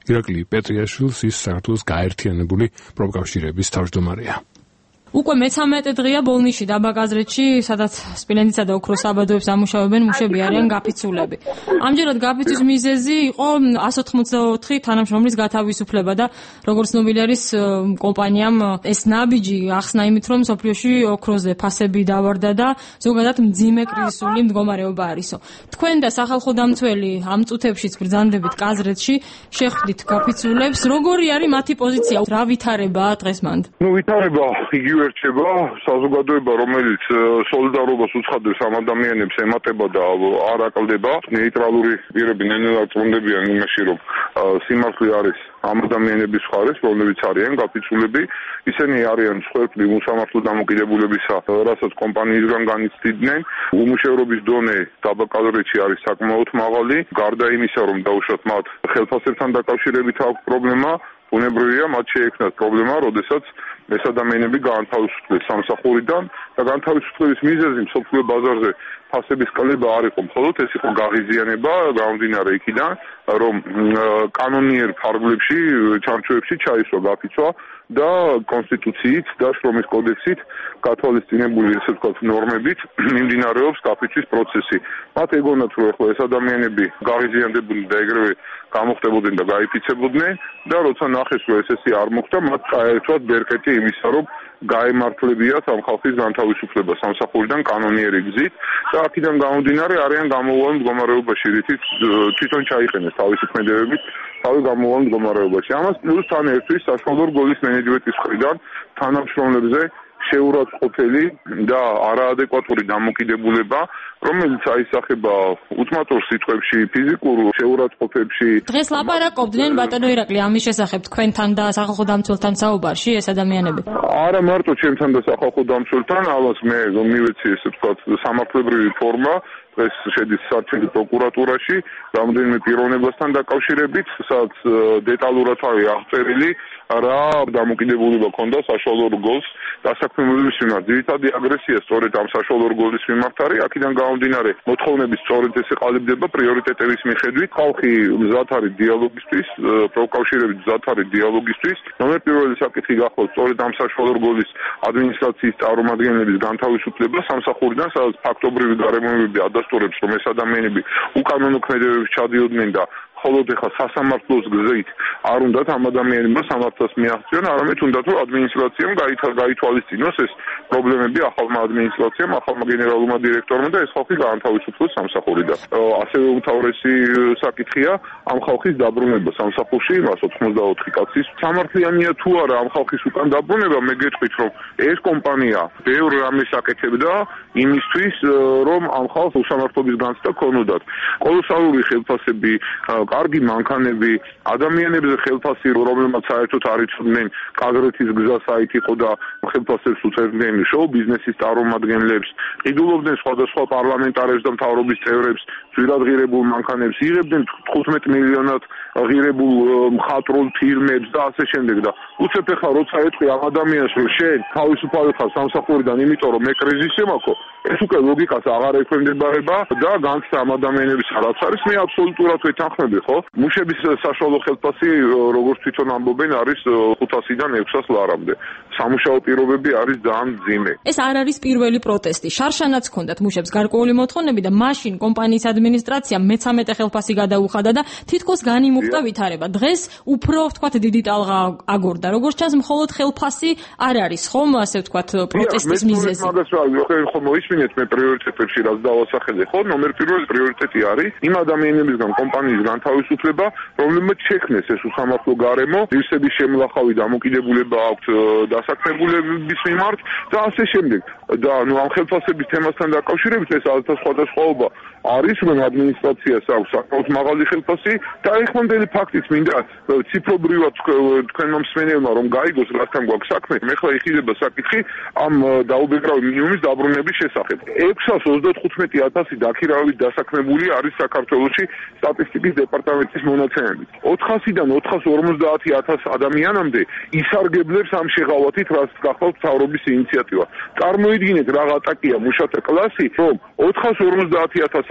ირაკლი პეტრიაშვილს, ის საქართველოს გაერთიანებული პროფკავშირების თავმჯდომარეა. უკვე მეთერთმეტე დღეა ბოლნიში დაბა-კაზრეთში, სადაც სპილენძისა და ოქროს საბადოებს ამუშავებენ მუშები არიან გაფიცულები. ამჯერად გაფიცვის მიზეზი იყო εκατს ოცდაოთხი თანამშრომლის გათავისუფლება და როგორც ცნობილი არის, კომპანიამ ეს ნაბიჯი ახსნა იმით, რომ მსოფლიოში ოქროზე ფასები დავარდა და ზოგადად მძიმე კრიზისული მდგომარეობა არისო. თქვენ და სახალხო დამცველი ამ წუთებშიც ბრძანდებით კაზრეთში, შეხვდით გაფიცულებს, როგორი არის მათი პოზიცია, რა ვითარებაა დღეს მანდ? ნუ ვითარება იგივე რჩება, საზოგადოება, რომელიც სოლიდარობას უცხადებს ამ ადამიანებს ემატება და არ აკლდება, ნეიტრალური პირები ნელ-ნელა წმუნდებიან იმაში, რომ სიმართლე არის ამ ადამიანების მხარეს, რომლებიც არიან გაფიცულები, ისინი არიან მსხვერპლი უსამართლო დამოკიდებულებისა, რასაც კომპანიისგან განიცდიდნენ. უმუშევრობის დონე დაბა-კაზრეთში არის საკმაოდ მაღალი, გარდა იმისა, რომ დაუშვათ მათ ხელფასებთან დაკავშირებით აქვს პრობლემა, ბუნებრივია მათ შეექმნათ პრობლემა, როდესაც ეს ადამიანები გაანთავისუფლეს სამსახურიდან და განთავისუფლების მიზეზი მსოფლიო ბაზარზე ფასების კლება არ იყო მხოლოდ, ეს იყო გაღიზიანება, გამომდინარე იქიდან, რომ კანონიერ ფარგლებში, ჩარჩოებში ჩაისვა გაფიცვა და კონსტიტუციით და შრომის კოდექსით გათვალისწინებული ესე ვთქვათ ნორმებით მიმდინარეობს გაფიცვის პროცესი. მათ ეგონათ, რომ ახლა ეს ადამიანები გაღიზიანდებოდნენ და ეგრევე გამოხდებოდნენ და გაიფიცებოდნენ და როცა ნახეს, რომ ესეთი არ მოხდა, მათ წაერთვათ ბერკეტი იმისა, რომ გაემართლებიათ ამ ხალხის განთავისუფლება სამსახურიდან კანონიერი გზით და აქედან გამომდინარე არიან გამოუვალ მდგომარეობაში, რითიც თვითონ ჩაიყენეს თავისი ქმედებებით თავი გამოუვალ მდგომარეობაში. ამას პლუს თან ერთვის საშუალო რგოლის მენეჯმენტის მხრიდან თანამშრომლებზე შეურაცხყოფელი და არაადეკვატური დამოკიდებულება, რომელიც აისახება უთმატურ სიტყვებში, ფიზიკურ შეურაცხყოფებში. დღეს ლაპარაკობდნენ ბატონო ირაკლი ამის შესახებ თქვენთან და სახალხო დამცველთან საუბარში ეს ადამიანები? არა მარტო ჩემთან და სახალხო დამცველთან, ალბათ მე მივეცი ესე ვთქვათ სამართლებრივი ფორმა, დღეს შედის საარჩევნო პროკურატურაში, რამდენიმე პიროვნებასთან დაკავშირებით, სადაც დეტალურად არის აღწერილი რა დამოკიდებულება ქონდა საშუალო რგოლს დასაქმებულების მიმართ. ძირითადი აგრესია სწორედ ამ საშუალო რგოლის მიმართ არის, აქედან გამომდინარე მოთხოვნების სწორედ ეს ეყალებდება პრიორიტეტების მიხედვით. ხალხი მზად არის დიალოგისთვის, პროფკავშირები მზად არის დიალოგისთვის. ნომერ პირველი საკითხი გახლავთ სწორედ ამ საშუალო რგოლის ადმინისტრაციის წარმომადგენლების განთავისუფლება სამსახურიდან, სადაც ფაქტობრივი გარემოებები ადასტურებს, რომ ეს ადამიანები უკანონო ქმედებებში ჩადიოდნენ და მხოლოდ ეხლა სასამართლოს გზით არ უნდათ ამ ადამიანებმა სამართალს მიაღწიონ, არამედ უნდათ რომ ადმინისტრაციამ გაითვალისწინოს ეს პრობლემები ახალმა ადმინისტრაციამ, ახალმა გენერალურმა დირექტორმა და ეს ხალხი გაანთავისუფლოს სამსახურიდან. ასევე უმთავრესი საკითხია ამ ხალხის დაბრუნება სამსახურში, მას ოცდაოთხი კაცის. სამართლიანია თუ არა ამ ხალხის უკან დაბრუნება, მე გეტყვით, რომ ეს კომპანია ბევრ რამეს აკეთებდა იმისთვის, რომ ამ ხალხს უსამართლობის განცდა ქონოდათ. კოლოსალური ხელფასები, კარგი მანქანები, ადამიანებზე ხელფასი, რომელმაც საერთოდ არ იცოდნენ კაზრეთის გზა საით იყო და ხელფასებს უწევდნენ შოუ ბიზნესის წარმომადგენლებს, ყიდულობდნენ სხვადასხვა პარლამენტარებს და მთავრობის წევრებს, ძვირადღირებულ მანქანებს, იღებდნენ თხუთმეტ მილიონად ღირებულ მხატვრულ ფილმებს და ასე შემდეგ და უცებ ეხლა როცა ეტყვი ამ ადამიანს, რომ შენ თავისუფალი ხარ სამსახურიდან, იმიტომ რომ მე კრიზისი მაქვს, ეს უკვე ლოგიკას აღარ ექვემდებარება და განცდა ამ ადამიანების რაც არის, მე აბსოლუტურად ვეთანხმები. მუშების საშუალო ხელფასი, როგორც თვითონ ამბობენ, არის ხუთასიდან ექვსას ლარამდე. სამუშაო პირობები არის ძალიან მძიმე. ეს არ არის პირველი პროტესტი. შარშანაც ჰქონდათ მუშებს გარკვეული მოთხოვნები და მაშინ კომპანიის ადმინისტრაციამ მეთერთმეტე ხელფასი გადაუხადა და თითქოს განიმუხტა ვითარება. დღეს უფრო ვთქვათ დიდი ტალღა აგორდა. როგორც ჩანს, მხოლოდ ხელფასი არ არის ხომ, ასე ვთქვათ, პროტესტის მიზეზი. მაგას რა ხო მოისმინეთ მე პრიორიტეტებში რაც დავასახელე, ხო, ნომერ პირველი პრიორიტეტი არის იმ ადამიანებისგან კომპანიის განთავისუფლება, რომლებმაც შექმნეს ეს უსამართლო გარემო, ღირსების შემლახავი დამოკიდებულება აქვთ დასაქმებულების მიმართ და ასე შემდეგ. და ნუ ამ ხელფასების თემასთან დაკავშირებით ეს ალთა სხვადასხვაობა არის, რომ ადმინისტრაციას აქვს საკმაოდ მაღალი ხელფასი და ეხმანდელი ფაქტიც მინდა ციფრობრივად თქვენმა მსმენელმა რომ გაიგოს რასთან გვაქვს საქმე. მე ხლა იხილება საკითხი ამ დაუბეკრავი მინიმუმის დაბრუნების შესახებ. ექვსას ოცდათხუთმეტი ათასი დაქირავებით დასაქმებული არის საქართველოში სტატისტიკის დეპარტამენტის მონაცემებით. ოთხასიდან ოთხას ორმოცდაათი ათას ადამიანამდე ისარგებლებს ამ შეღავათით, რაც გახლავთ მთავრობის ინიციატივა. წარმოიდგინეთ რა ატაკია მუშათა კლასი, რომ ოთხას ორმოცდაათი ათას ადამიანს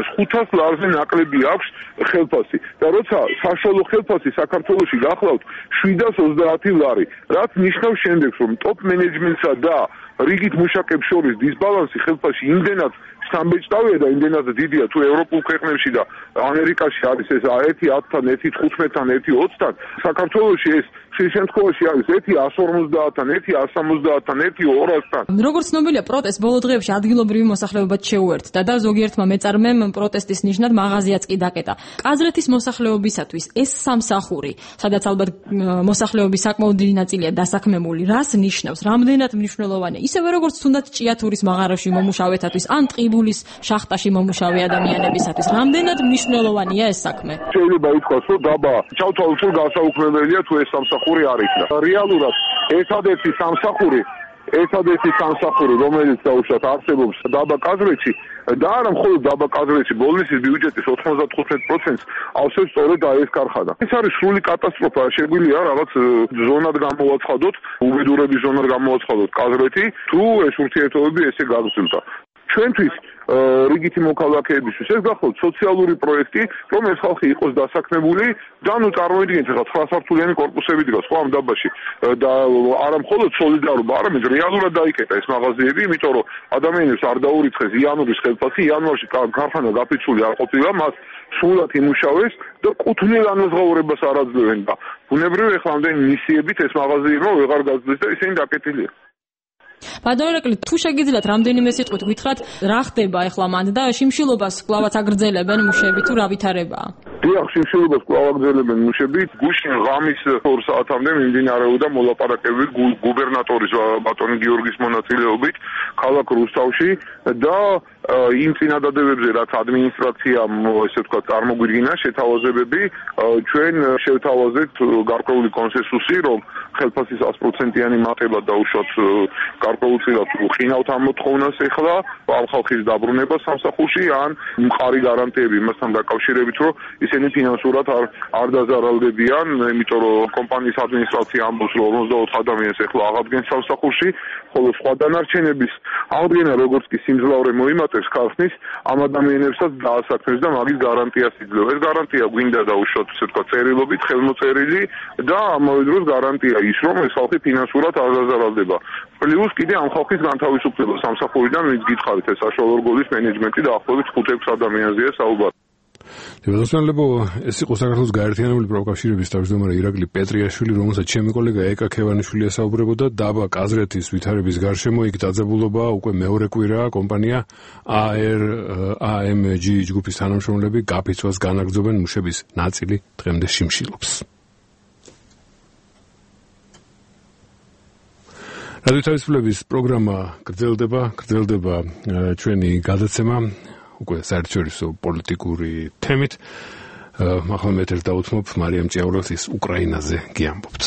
ხუთას ლარზე ნაკლები აქვს ხელფასი და როცა საშუალო ხელფასი საქართველოში გახლავთ შვიდას ოცდაათი ლარი, რაც ნიშნავს შემდეგს, რომ ტოპ მენეჯმენტსა და რიგით მუშაკებს შორის დისბალანსი ხელფასში იმდენად სამბეჭდავია და იმდენად დიდია თუ ევროპულ ქვეყნებში და ამერიკაში არის ეს ერთი ათთან, ერთი თხუთმეტთან, ერთი ოცთან, საქართველოში ეს ხშირ შემთხვევაში არის ერთი ათორმოცდაათთან, ერთი სამოცდაათთან, ერთი ორასთან. როგორც ცნობილია, პროტესტ ბოლო დღეებში ადგილობრივი მოსახლეობაც შეუერთდა და ზოგიერთმა მეწარმემ პროტესტის ნიშნად მაღაზიაც კი დაკეტა. კაზრეთის მოსახლეობისათვის ეს სამსახური, სადაც ალბათ მოსახლეობის საკმაოდ დიდი ნაწილია დასაქმებული, რას ნიშნავს? რამდენად მნიშვნელოვანია? ისევე როგორც თუნდაც ჭიათურის მაღაროში მომუშავეთათვის ან ტყიბულის შახტაში მომუშავე ადამიანებისათვის, რამდენად მნიშვნელოვანია ეს საქმე? შეიძლება ითქვას, რომ დაბა ჩავთვალოთ, გასაუქმებელია თუ ეს სამსახური არ იქნა. რეალურად ერთადერთი სამსახური ერთადერთი სამსახური, რომელიც დაუშვათ არსებობს დაბა კაზრეთში და არა მხოლოდ დაბა კაზრეთში, ბოლნისის ბიუჯეტის ოცდათხუთმეტ პროცენტს ავსებს სწორედ ეს ქარხანა. ეს არის სრული კატასტროფა, შეგვიძლია რაღაც ზონად გამოვაცხადოთ, უბედურების ზონად გამოვაცხადოთ კაზრეთი, თუ ეს ურთიერთობები ესე გაგრძელდა. ჩვენთვის რიგითი მოქალაქეებისთვის ეს გახლავთ სოციალური პროექტი, რომ ეს ხალხი იყოს დასაქმებული და ნუ წარმოიდგინეთ ახლა ცხრასართულიანი კორპუსები დგას ხო ამ დაბაში და არა მხოლოდ სოლიდარობა, არამედ რეალურად დაიკეტა ეს მაღაზიები, იმიტომ რომ ადამიანებს არ დაურიცხეს იანვრის ხელფასი, იანვარში ქარხანა გაფიცული არ ყოფილა, მას სრულად იმუშავეს და კუთვნილ ანაზღაურებას არ აძლევენ და ბუნებრივია ახლა ამდენი მისიებით ეს მაღაზიებმა ვეღარ გაძლეს და ისინი დაკეტილია. ბატონო ირაკლი, თუ შეგიძლიათ რამდენიმე სიტყვით გითხრათ, რა ხდება ახლა მანდ და შიმშილობას კვლავაც აგრძელებენ მუშები თუ რა ვითარებაა? დიახ, შიმშილობას კვლავ აგრძელებენ მუშები. გუშინ ღამის ორ საათამდე მიმდინარეობდა მოლაპარაკებები გუბერნატორის ბატონი გიორგის მონაწილეობით ქალაქ რუსთავში და იმ წინადადებებზე, რაც ადმინისტრაციამ ესე ვთქვათ წარმოგვიდგინა შეთავაზებები, ჩვენ შევთავაზეთ გარკვეული კონსენსუსი, რომ ხელფასის ას პროცენტიანი მატება დაუშვათ გარკვეულწილად უყინავთ ამ მოთხოვნას ეხლა ამ ხალხის დაბრუნება სამსახურში ან მყარი გარანტიები იმასთან დაკავშირებით, რომ ისინი ფინანსურად არ არ დაზარალდებიან, იმიტომ რომ კომპანიის ადმინისტრაცია ამბობს, რომ ორმოცდაოთხ ადამიანს ეხლა აღადგენს სამსახურში, ხოლო სხვა დანარჩენების აღდგენა როგორც კი სიმძლავრე მოიმატებს ხალხის, ამ ადამიანებსაც დაასაქმებს და მაგის გარანტიას იძლევა. ეს გარანტია გვინდა დაუშვათ ესე ვთქვათ წერილობით, ხელმოწერილი და ამავე დროს გარანტია ის, რომ ეს ხალხი ფინანსურად არ დაზარალდება. პლუს კიდე ამ ხალხის განთავისუფლება სამსახურიდან, ვინც გითხარით, ეს საშუალო რგოლის მენეჯმენტი დაახლოებით ხუთი-ექვსი ადამიანზეა საუბარი. დეპუტატებო, ეს იყო საქართველოს გაერთიანებული პროფკავშირების თავმჯდომარე ირაკლი პეტრიაშვილი, რომელსაც ჩემი კოლეგა ეკა ქევანიშვილი ესაუბრებოდა დაბა კაზრეთის ვითარების გარშემო. იქ დაძაბულობა უკვე მეორე კვირაა. კომპანია эй ემ ჯი ჯგუფის თანამშრომლები გაფიცვას განაგრძობენ, მუშების ნაწილი დღემდე შიმშილობს. რადიო თავისუფლების პროგრამა გრძელდება, გრძელდება ჩვენი გადაცემა უკვე საერთაშორისო პოლიტიკური თემით. ახლა მე ერთ დავუთმობ მარიამ ჭიაურელს უკრაინაზე გიამბობთ.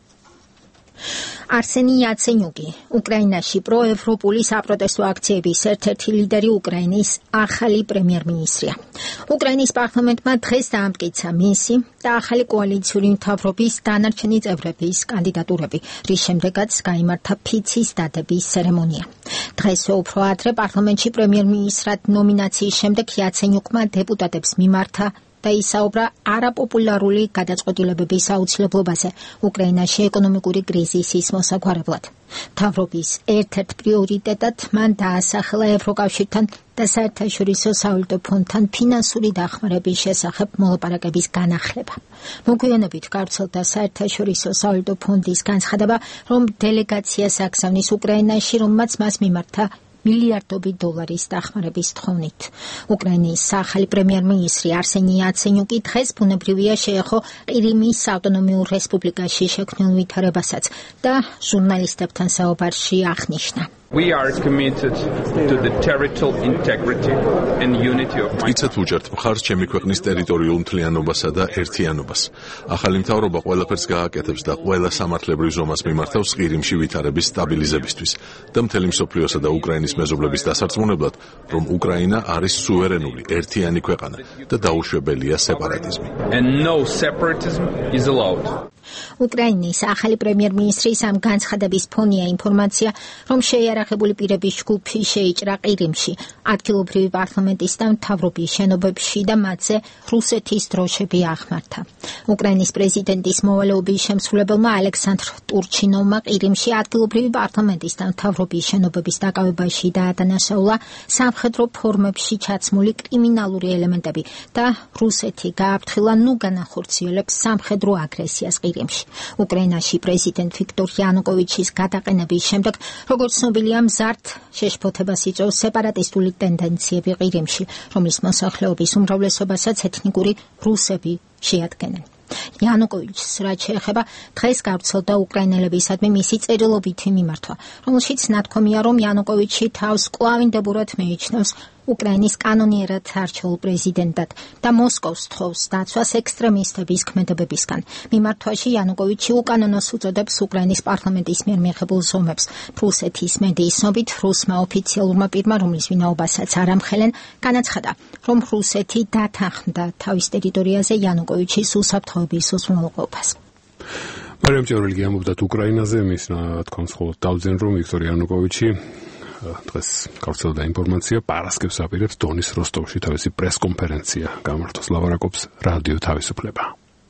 არსენი იაცენიუკი, უკრაინაში პროევროპული საპროტესტო აქციების ერთ-ერთი ლიდერი უკრაინის ახალი პრემიერ-მინისტრია. უკრაინის პარლამენტმა დღეს დაამტკიცა მისი და ახალი კოალიციური მთავრობის დანარჩენი წევრების კანდიდატურები, რის შემდეგაც გაიმართა ფიცის დადების ცერემონია. დღესვე უფრო ადრე პარლამენტში პრემიერ-მინისტრად ნომინაციის შემდეგ იაცენიუკმა დეპუტატებს მიმართა და ისაუბრა არაპოპულარული გადაწყვეტილებების აუცილებლობაზე უკრაინაში ეკონომიკური კრიზისის მოსაგვარებლად. მთავრობის ერთ-ერთ პრიორიტეტად მან დაასახელა ევროკავშირთან და საერთაშორისო სავალუტო ფონდთან ფინანსური დახმარების შესახებ მოლაპარაკების განახლება. მოგვიანებით გავრცელდა საერთაშორისო სავალუტო ფონდის განცხადება, რომ დელეგაციას აგზავნის უკრაინაში, რომელმაც მას მიმართა მილიარდობით დოლარის დახმარების თხოვნით. უკრაინის ახალი პრემიერ-მინისტრი არსენი იაცენიუკი დღეს ბუნებრივია შეეხო ყირიმის ავტონომიურ რესპუბლიკაში შექმნილ ვითარებასაც და ჟურნალისტებთან საუბარში აღნიშნა. We are committed to the territorial integrity and unity of my country. უჭერთ მხარს ჩემი ქვეყნის ტერიტორიულ მთლიანობასა და ერთიანობას. ახალი მთავრობა ყველაფერს გააკეთებს და ყველა სამართლებრივ ზომას მიმართავს ყირიმში ვითარების სტაბილიზებისთვის და მთელი მსოფლიოსა და უკრაინის მეზობლების დასარწმუნებლად, რომ უკრაინა არის სუვერენული, ერთიანი ქვეყანა და დაუშვებელია სეპარატიზმი. And no separatism is allowed. უკრაინის ახალი პრემიერ-მინისტრის ამ განცხადების ფონია ინფორმაცია, რომ შეიარაღებული პირების ჯგუფი შეიჭრა ყირიმში, ადგილობრივი პარლამენტის და მთავრობის შენობებში და მათზე რუსეთის დროშები აღმართა. უკრაინის პრეზიდენტის მოვალეობის შემსრულებელმა ალექსანდრ ტურჩინოვმა ყირიმში ადგილობრივი პარლამენტის და მთავრობის შენობების დაკავებაში დაადანაშაულა სამხედრო ფორმებში ჩაცმული კრიმინალური ელემენტები და რუსეთი გააფრთხილა ნუ განახორციელებს სამხედრო აგრესიას ყირიმში. უკრაინაში პრეზიდენტ ვიქტორ იანუკოვიჩის გადაყენების შემდეგ, როგორც ცნობილია, მზარდ შეშფოთებას იწვევს სეპარატისტული ტენდენციები ყირიმში, რომლის მოსახლეობის უმრავლესობასაც ეთნიკური რუსები შეადგენენ. იანუკოვიჩს რაც შეეხება, დღეს გავრცელდა უკრაინელებისადმი მისი წერილობითი მიმართვა, რომელშიც ნათქვამია, რომ იანუკოვიჩი თავს კვლავინდებურად მიიჩნევს უკრაინის კანონიერად არჩეულ პრეზიდენტად და მოსკოვს თხოვს დაცვას ექსტრემისტების ქმედებებისგან. მიმართვაში იანუკოვიჩი უკანონოს უწოდებს უკრაინის პარლამენტის მიერ მიიღებულ ზომებს. რუსეთის მედიის ცნობით, რუსმა ოფიციალურმა პირმა, რომლის ვინაობასაც არ ამხელენ, განაცხადა, რომ რუსეთი დათანხმდა თავის ტერიტორიაზე იანუკოვიჩის უსაფრთხოების უზრუნველყოფას. მარიამ ჭევრელი ამბობდათ უკრაინაზე, მის თქმას მხოლოდ დავძენ, რომ ვიქტორ იანუკოვიჩი დღეს გავრცელდა ინფორმაცია, პარასკევს აპირებს დონის როსტოვში თავისი პრესკონფერენცია გამართოს. ლაპარაკობს რადიო თავისუფლება.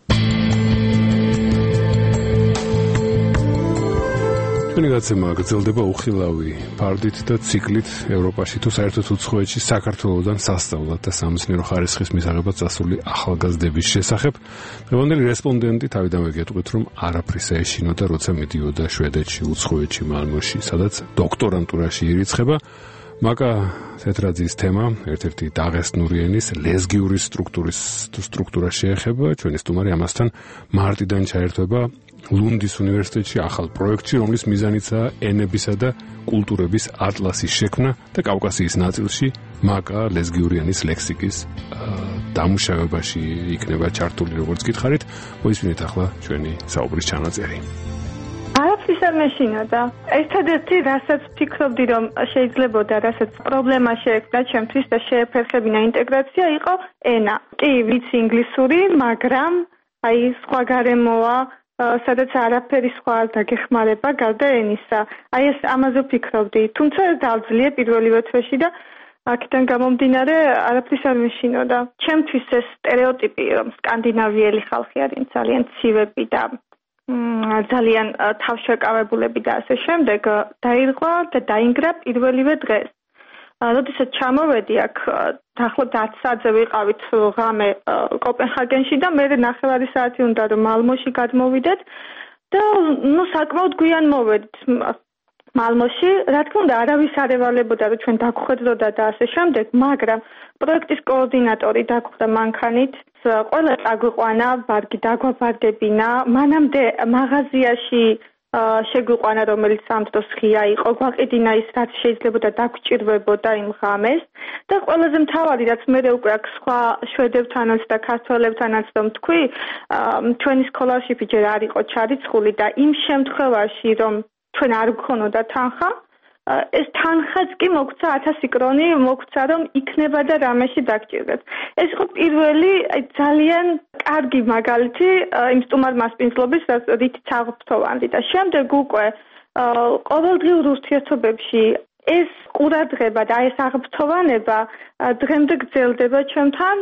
ჩვენი გაცემა გრძელდება უხილავი ფარდით და ციკლით ევროპაში თუ საერთოდ უცხოეთში საქართველოსთან სასწაულად და სამეცნიერო ხარისხის მისაღებად წასული ახალგაზრდების შესახებ. დღევანდელი რესპონდენტი თავიდანვე გეტყვით, რომ არაფრის ეშინოდა, როცა მიდიოდა შვედეთში, უცხოეთში, მალმოში, სადაც დოქტორანტურაში ირიცხება. მაკა თეთრაძის თემა ერთ-ერთი დაღესტნური ენის ლეზგიური სტრუქტურის სტრუქტურა შეეხება. ჩვენი სტუმარი ამასთან მარტიდან ჩაერთვება ლუნდის უნივერსიტეტში ახალ პროექტში, რომლის მიზანიცაა ენებისა და კულტურების ატლასის შექმნა და კავკასიის ნაწილში მაკა ლეზგიური ენის ლექსიკის დამუშავებაში იქნება ჩართული, როგორც გითხარით. მოისმინეთ ახლა ჩვენი საუბრის ჩანაწერი. არაფრის არ მეშინოდა. ერთადერთი, რასაც ვფიქრობდი, რომ შეიძლებოდა, რასაც პრობლემა შეექმნა ჩემთვის და შეეფერხებინა ინტეგრაცია, იყო ენა. კი, ვიცი ინგლისური, მაგრამ აი სხვა გარემოა, სადაც არაფერი სხვა არ დაგეხმარება გარდა ენისა. აი ეს ამაზე ვფიქრობდი. თუმცა დავძლიე პირველივე თვეში და აქედან გამომდინარე არაფრის არ მეშინოდა. ჩემთვის ეს სტერეოტიპი, რომ სკანდინავიელი ხალხი არიან ძალიან ცივები და ძალიან თავშეკავებულები და ასე შემდეგ, დაირღვა და დაინგრა პირველივე დღეს. როდესაც ჩამოვედი აქ, დაახლოებით ათი საათზე ვიყავით ღამე კოპენჰაგენში და მე ნახევარი საათი უნდა რომ მალმოში გადმოვიდეთ და ნუ საკმაოდ გვიან მოვედით მალმოში. რა თქმა უნდა, არავის არ ევალებოდა რომ ჩვენ დაგხვედროდა და ასე შემდეგ, მაგრამ პროექტის კოორდინატორი დაგხვდა მანქანით, ყველა წაგვიყვანა, ვარგი დაგვაბარდებინა, მანამდე მაღაზიაში შეგვიყვანა, რომელიც ამ დროს ღია იყო, გვაყიდინა ის, რაც შეიძლებოდა დაგვჭირვებოდა იმ ღამეს და ყველაზე მთავარი, რაც მე უკვე აქ სხვა შვედებთანაც და ქართველებთანაც რომ თქვი, ჩვენი სკოლარშიპი ჯერ არ იყო ჩარიცხული და იმ შემთხვევაში, რომ ჩვენ არ გქონოდა თანხა, ეს თანხაც კი მოგვცა ათასი კრონი, მოგვცა რომ იქნება და რამეში დაგჭირდეთ. ეს იყო პირველი ძალიან კარგი მაგალითი იმ სტუმარ მასპინძლობის, რითიც აღფრთოვანდი და შემდეგ უკვე ყოველდღიურ ურთიერთობებში ეს ყურადღება და ეს აღფრთოვანება დღემდე გრძელდება ჩემთან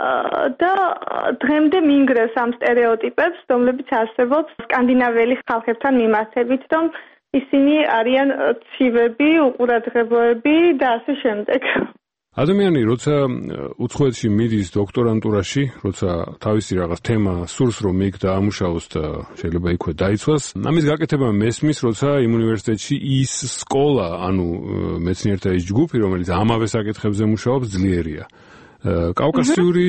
და დღემდე მინგრევს ამ სტერეოტიპებს, რომლებიც არსებობს სკანდინავიელი ხალხებთან მიმართებით, რომ ისინი არიან ცივები, უყურადღებოები და ასე შემდეგ. ადამიანი, როცა უცხოეთში მიდის დოქტორანტურაში, როცა თავისი რაღაც თემა სურს რომ იქ დაამუშავოს და შეიძლება იქვე დაიცვას, ამის გაკეთება მესმის, როცა იმ უნივერსიტეტში ის სკოლა, ანუ მეცნიერთა ის ჯგუფი, რომელიც ამავე საკითხებზე მუშაობს, ძლიერია. კავკასიური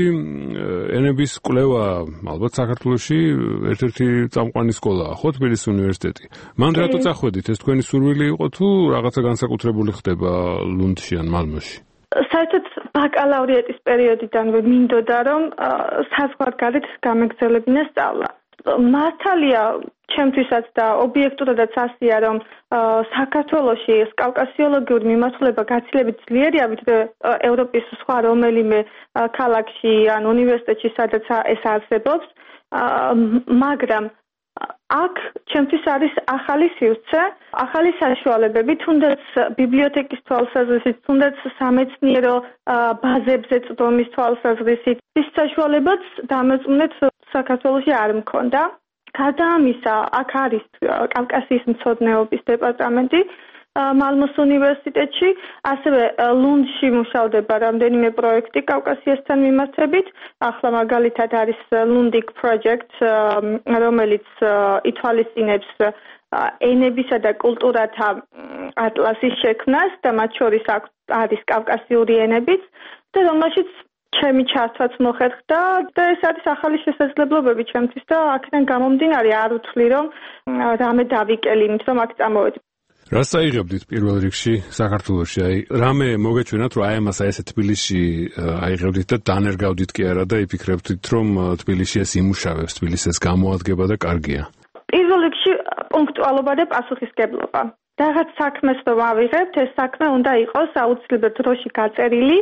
ენების კვლევა ალბათ საქართველოში ერთ-ერთი წამყვანი სკოლაა, ხო, თბილისის უნივერსიტეტი. მან რატო წახვედით? ეს თქვენი სურვილი იყო თუ რაღაცა განსაკუთრებული ხდება ლუნდში ან მალმოში? საერთოდ ბაკალავრიატის პერიოდიდანვე მინდოდა რომ საზღვარგარეთ გამეგზელებინა სწავლა. მართალია ჩემთვისაც და ობიექტურადაც ასია რომ საქართველოში კავკასიოლოგიური მიმართულება გაცილებით ძლიერია ვიდრე ევროპის სხვა რომელიმე ქალაქში ან უნივერსიტეტში სადაც ეს არსებობს, მაგრამ აქ ჩემთვის არის ახალი სივრცე, ახალი საშუალებები, თუნდაც ბიბლიოთეკის თვალსაზრისით, თუნდაც სამეცნიერო ბაზებზე წვდომის თვალსაზრისით, ის საშუალებაც დამეწუნეთ საქართველოში არ მქონდა. გარდა ამისა, აქ არის კავკასიის მცოდნეობის დეპარტამენტი მალმოს უნივერსიტეტში, ასევე ლუნდში მუშავდება რამდენიმე პროექტი კავკასიასთან მიმართებით. ახლა მაგალითად არის ლუნდიკ პროექტ, რომელიც ითვალისწინებს ენებისა და კულტურათა ატლასის შექმნას და მათ შორის არის კავკასიური ენებიც და რომელშიც ჩემი ჩართვაც მოხერხდა და ეს არის ახალი შესაძლებლობები ჩემთვის და აქედან გამომდინარე არ ვთვლი რომ რამე დავიკელი იმით რომ აქ წამოვედი. რას წაიღებდით პირველ რიგში საქართველოში? აი, რამე მოგეჩვენათ, რომ აი ამას აი ესე თბილისში აიღებდით და დანერგავდით კი არა და იფიქრებდით, რომ თბილისში ეს იმუშავებს, თბილისს ეს გამოადგება და კარგია. პირველ რიგში პუნქტუალობა და პასუხისგებლობა. რაღაც საქმეს რომ ავიღებთ, ეს საქმე უნდა იყოს აუცილებლად დროში გაწერილი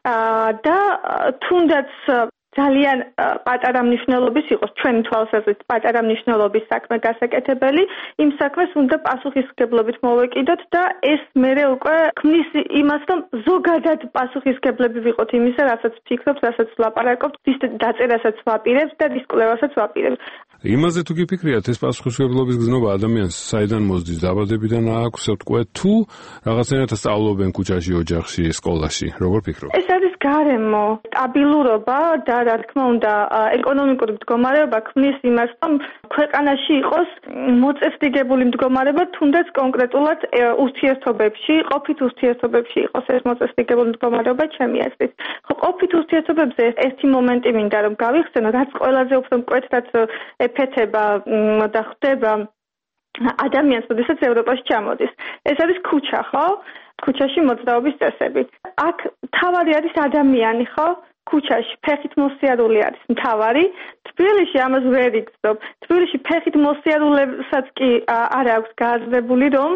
და თუნდაც ძალიან პატარა მნიშვნელობის იყოს ჩვენი თვალსაზრისით პატარა მნიშვნელობის საქმე გასაკეთებელი, იმ საქმეს უნდა პასუხისმგებლობით მოვეკიდოთ და ეს მერე უკვე ქმნის იმას, რომ ზოგადად პასუხისმგებლები ვიყოთ იმისა, რასაც ვფიქრობთ, რასაც ვლაპარაკობთ, რის დაწერასაც ვაპირებთ და რის კვლევასაც ვაპირებთ. იმაზე თუ გიფიქრიათ, ეს პასუხისმგებლობის გზნობა ადამიანს საიდან მოსდის, დაბადებიდან აქვს უთქვე თუ რაღაცნაირად სწავლობენ ქუჩაში, ოჯახში, სკოლაში, როგორ ფიქრობთ? ეს არის გარემო, სტაბილურობა და რა თქმა უნდა, ეკონომიკური მდგომარეობა ქმნის იმას, რომ ქვეყანაში იყოს მოწესრიგებული მდგომარეობა, თუნდაც კონკრეტულად ურთიერთობებში, ყოფით ურთიერთობებში იყოს ეს მოწესრიგებული მდგომარეობა ჩემი აზრით. ხო, ყოფით ურთიერთობებზე ერთი მომენტი მინდა რომ გავიხსენო, რაც ყველაზე უფრო მკვეთრად ეფეთება და ხდება ადამიანს, როდესაც ევროპაში ჩამოდის. ეს არის ქუჩა, ხო? ქუჩაში მოძრაობის წესები. აქ თავარი არის ადამიანი, ხო? ქუჩაში ფეხით მოსიარული არის მთავარი. თბილისში ამას ვერ იგრძნობ. თბილისში ფეხით მოსიარულესაც კი არ აქვს გააზრებული, რომ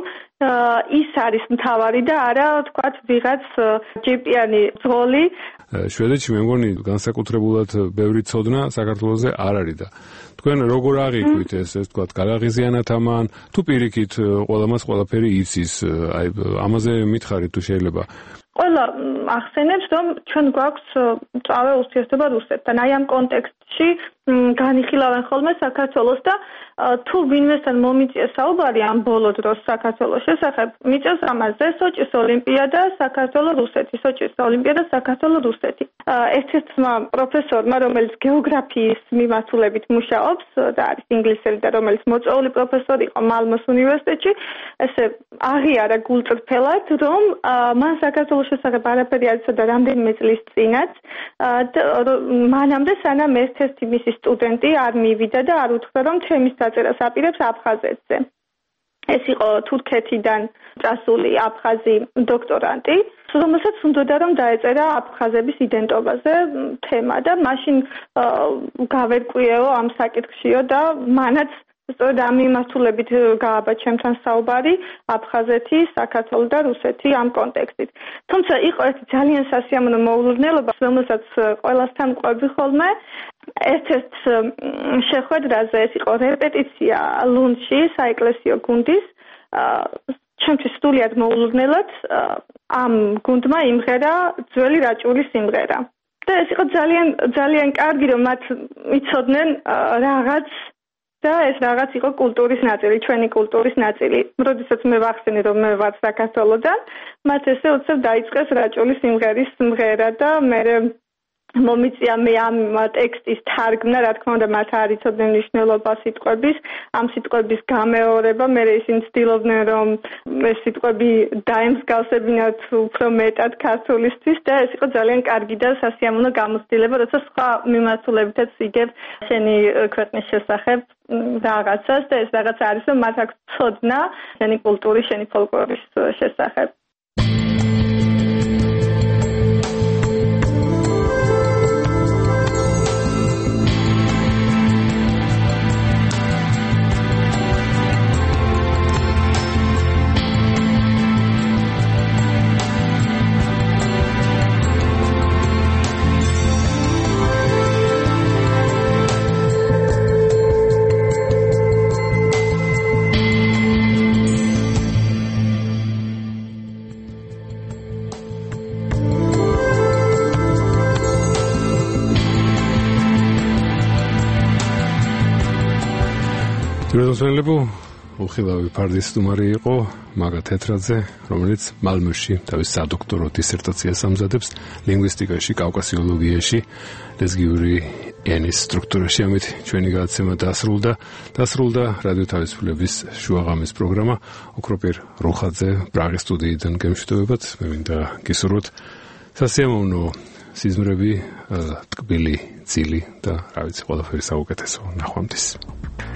ის არის მთავარი და არა, თქვათ, ვიღაც ჯიპიანი ძღოლი. შვედეთში მე მგონი განსაკუთრებულად ბევრი ცოდნა საქართველოზე არ არის და თქვენ როგორ აღიქვით ეს, ეს თქვათ, გალაღიზიანათ ამან, თუ პირიქით ყველამას ყველაფერი იცის, აი ამაზე მითხარით თუ შეიძლება. ყველა ახსენებს, რომ ჩვენ გვაქვს მწვავე ურთიერთობა რუსეთთან. აი ამ კონტექსტში განიხილავენ ხოლმე საქართველოს და თუ ვინმესთან მომიწია საუბარი ამ ბოლო დროს საქართველოს შესახებ, მიწევს ამაზე სოჭის ოლიმპიადა, საქართველოს რუსეთი, სოჭის ოლიმპიადა, საქართველოს რუსეთი. ერთ-ერთმა პროფესორმა, რომელიც გეოგრაფიის მიმართულებით მუშაობს და არის ინგლისელი და რომელიც მოწვეული პროფესორი იყო მალმოს უნივერსიტეტში, ესე აღიარა გულწრფელად, რომ მან საქართველოს შესახებ არაფერი არ იცოდა რამდენიმე წლის წინაც და მანამდე სანამ ერთ-ერთი მისი სტუდენტი არ მივიდა და არ უთხრა, რომ ჩემის დაწერას აპირებს აფხაზეთზე. ეს იყო თურქეთიდან წასული აფხაზი დოქტორანტი, რომელსაც უნდოდა რომ დაეწერა აფხაზების იდენტობაზე თემა და მაშინ გავერკვიეო ამ საკითხშიო და მანაც სწორედ ამ მიმართულებით გააბა ჩემთან საუბარი აფხაზეთი, საქართველო და რუსეთი ამ კონტექსტით. თუმცა იყო ერთი ძალიან სასიამოვნო მოულოდნელობა, რომელსაც ყველასთან ყვები ხოლმე. ერთ-ერთ შეხვედრაზე ეს იყო რეპეტიცია ლუნდში, საეკლესიო გუნდის. ჩემთვის სრულიად მოულოდნელად ამ გუნდმა იმღერა ძველი რაჭული სიმღერა. და ეს იყო ძალიან ძალიან კარგი, რომ მათ იცოდნენ რაღაც და ეს რაღაც იყო კულტურის ნაწილი, ჩვენი კულტურის ნაწილი. როდესაც მე ვახსენე, რომ მე ვარ საქართველოდან, მათ ესე უცებ დაიწყეს რაჭული სიმღერის სიმღერა და მე მომიწია მე ამ ტექსტის თარგმნა, რა თქმა უნდა, მათ არ იცოდნენ მნიშვნელობა სიტყვების, ამ სიტყვების გამეორება, მე ისინი ცდილობდნენ, რომ ეს სიტყვები დაემსგავსებინათ უფრო მეტად ქართულისთვის და ეს იყო ძალიან კარგი და სასიამოვნო გამოცდილება, როცა სხვა მიმართულებითაც იგებ შენი ქვეყნის შესახებ რაღაცას და ეს რაღაც არის, რომ მათ აქვს ცოდნა შენი კულტურის, შენი ფოლკლორის შესახებ. გულწრფელებო, უხილავი ფარდის სტუმარი იყო მაგა თეთრაძე, რომელიც მალმოში თავის სადოქტორო დისერტაციას ამზადებს ლინგვისტიკაში, კავკასიოლოგიაში, ლეზგიური ენის სტრუქტურაში. ამით ჩვენი გადაცემა დასრულდა. დასრულდა რადიო თავისუფლების შუაღამის პროგრამა. ოქროპირ როხაძე პრაღის სტუდიიდან გემშვიდობებათ. მე მინდა გისურვოთ სასიამოვნო სიზმრები, ტკბილი, ძილი და რა ვიცი, ყველაფერი საუკეთესო. ნახვამდის.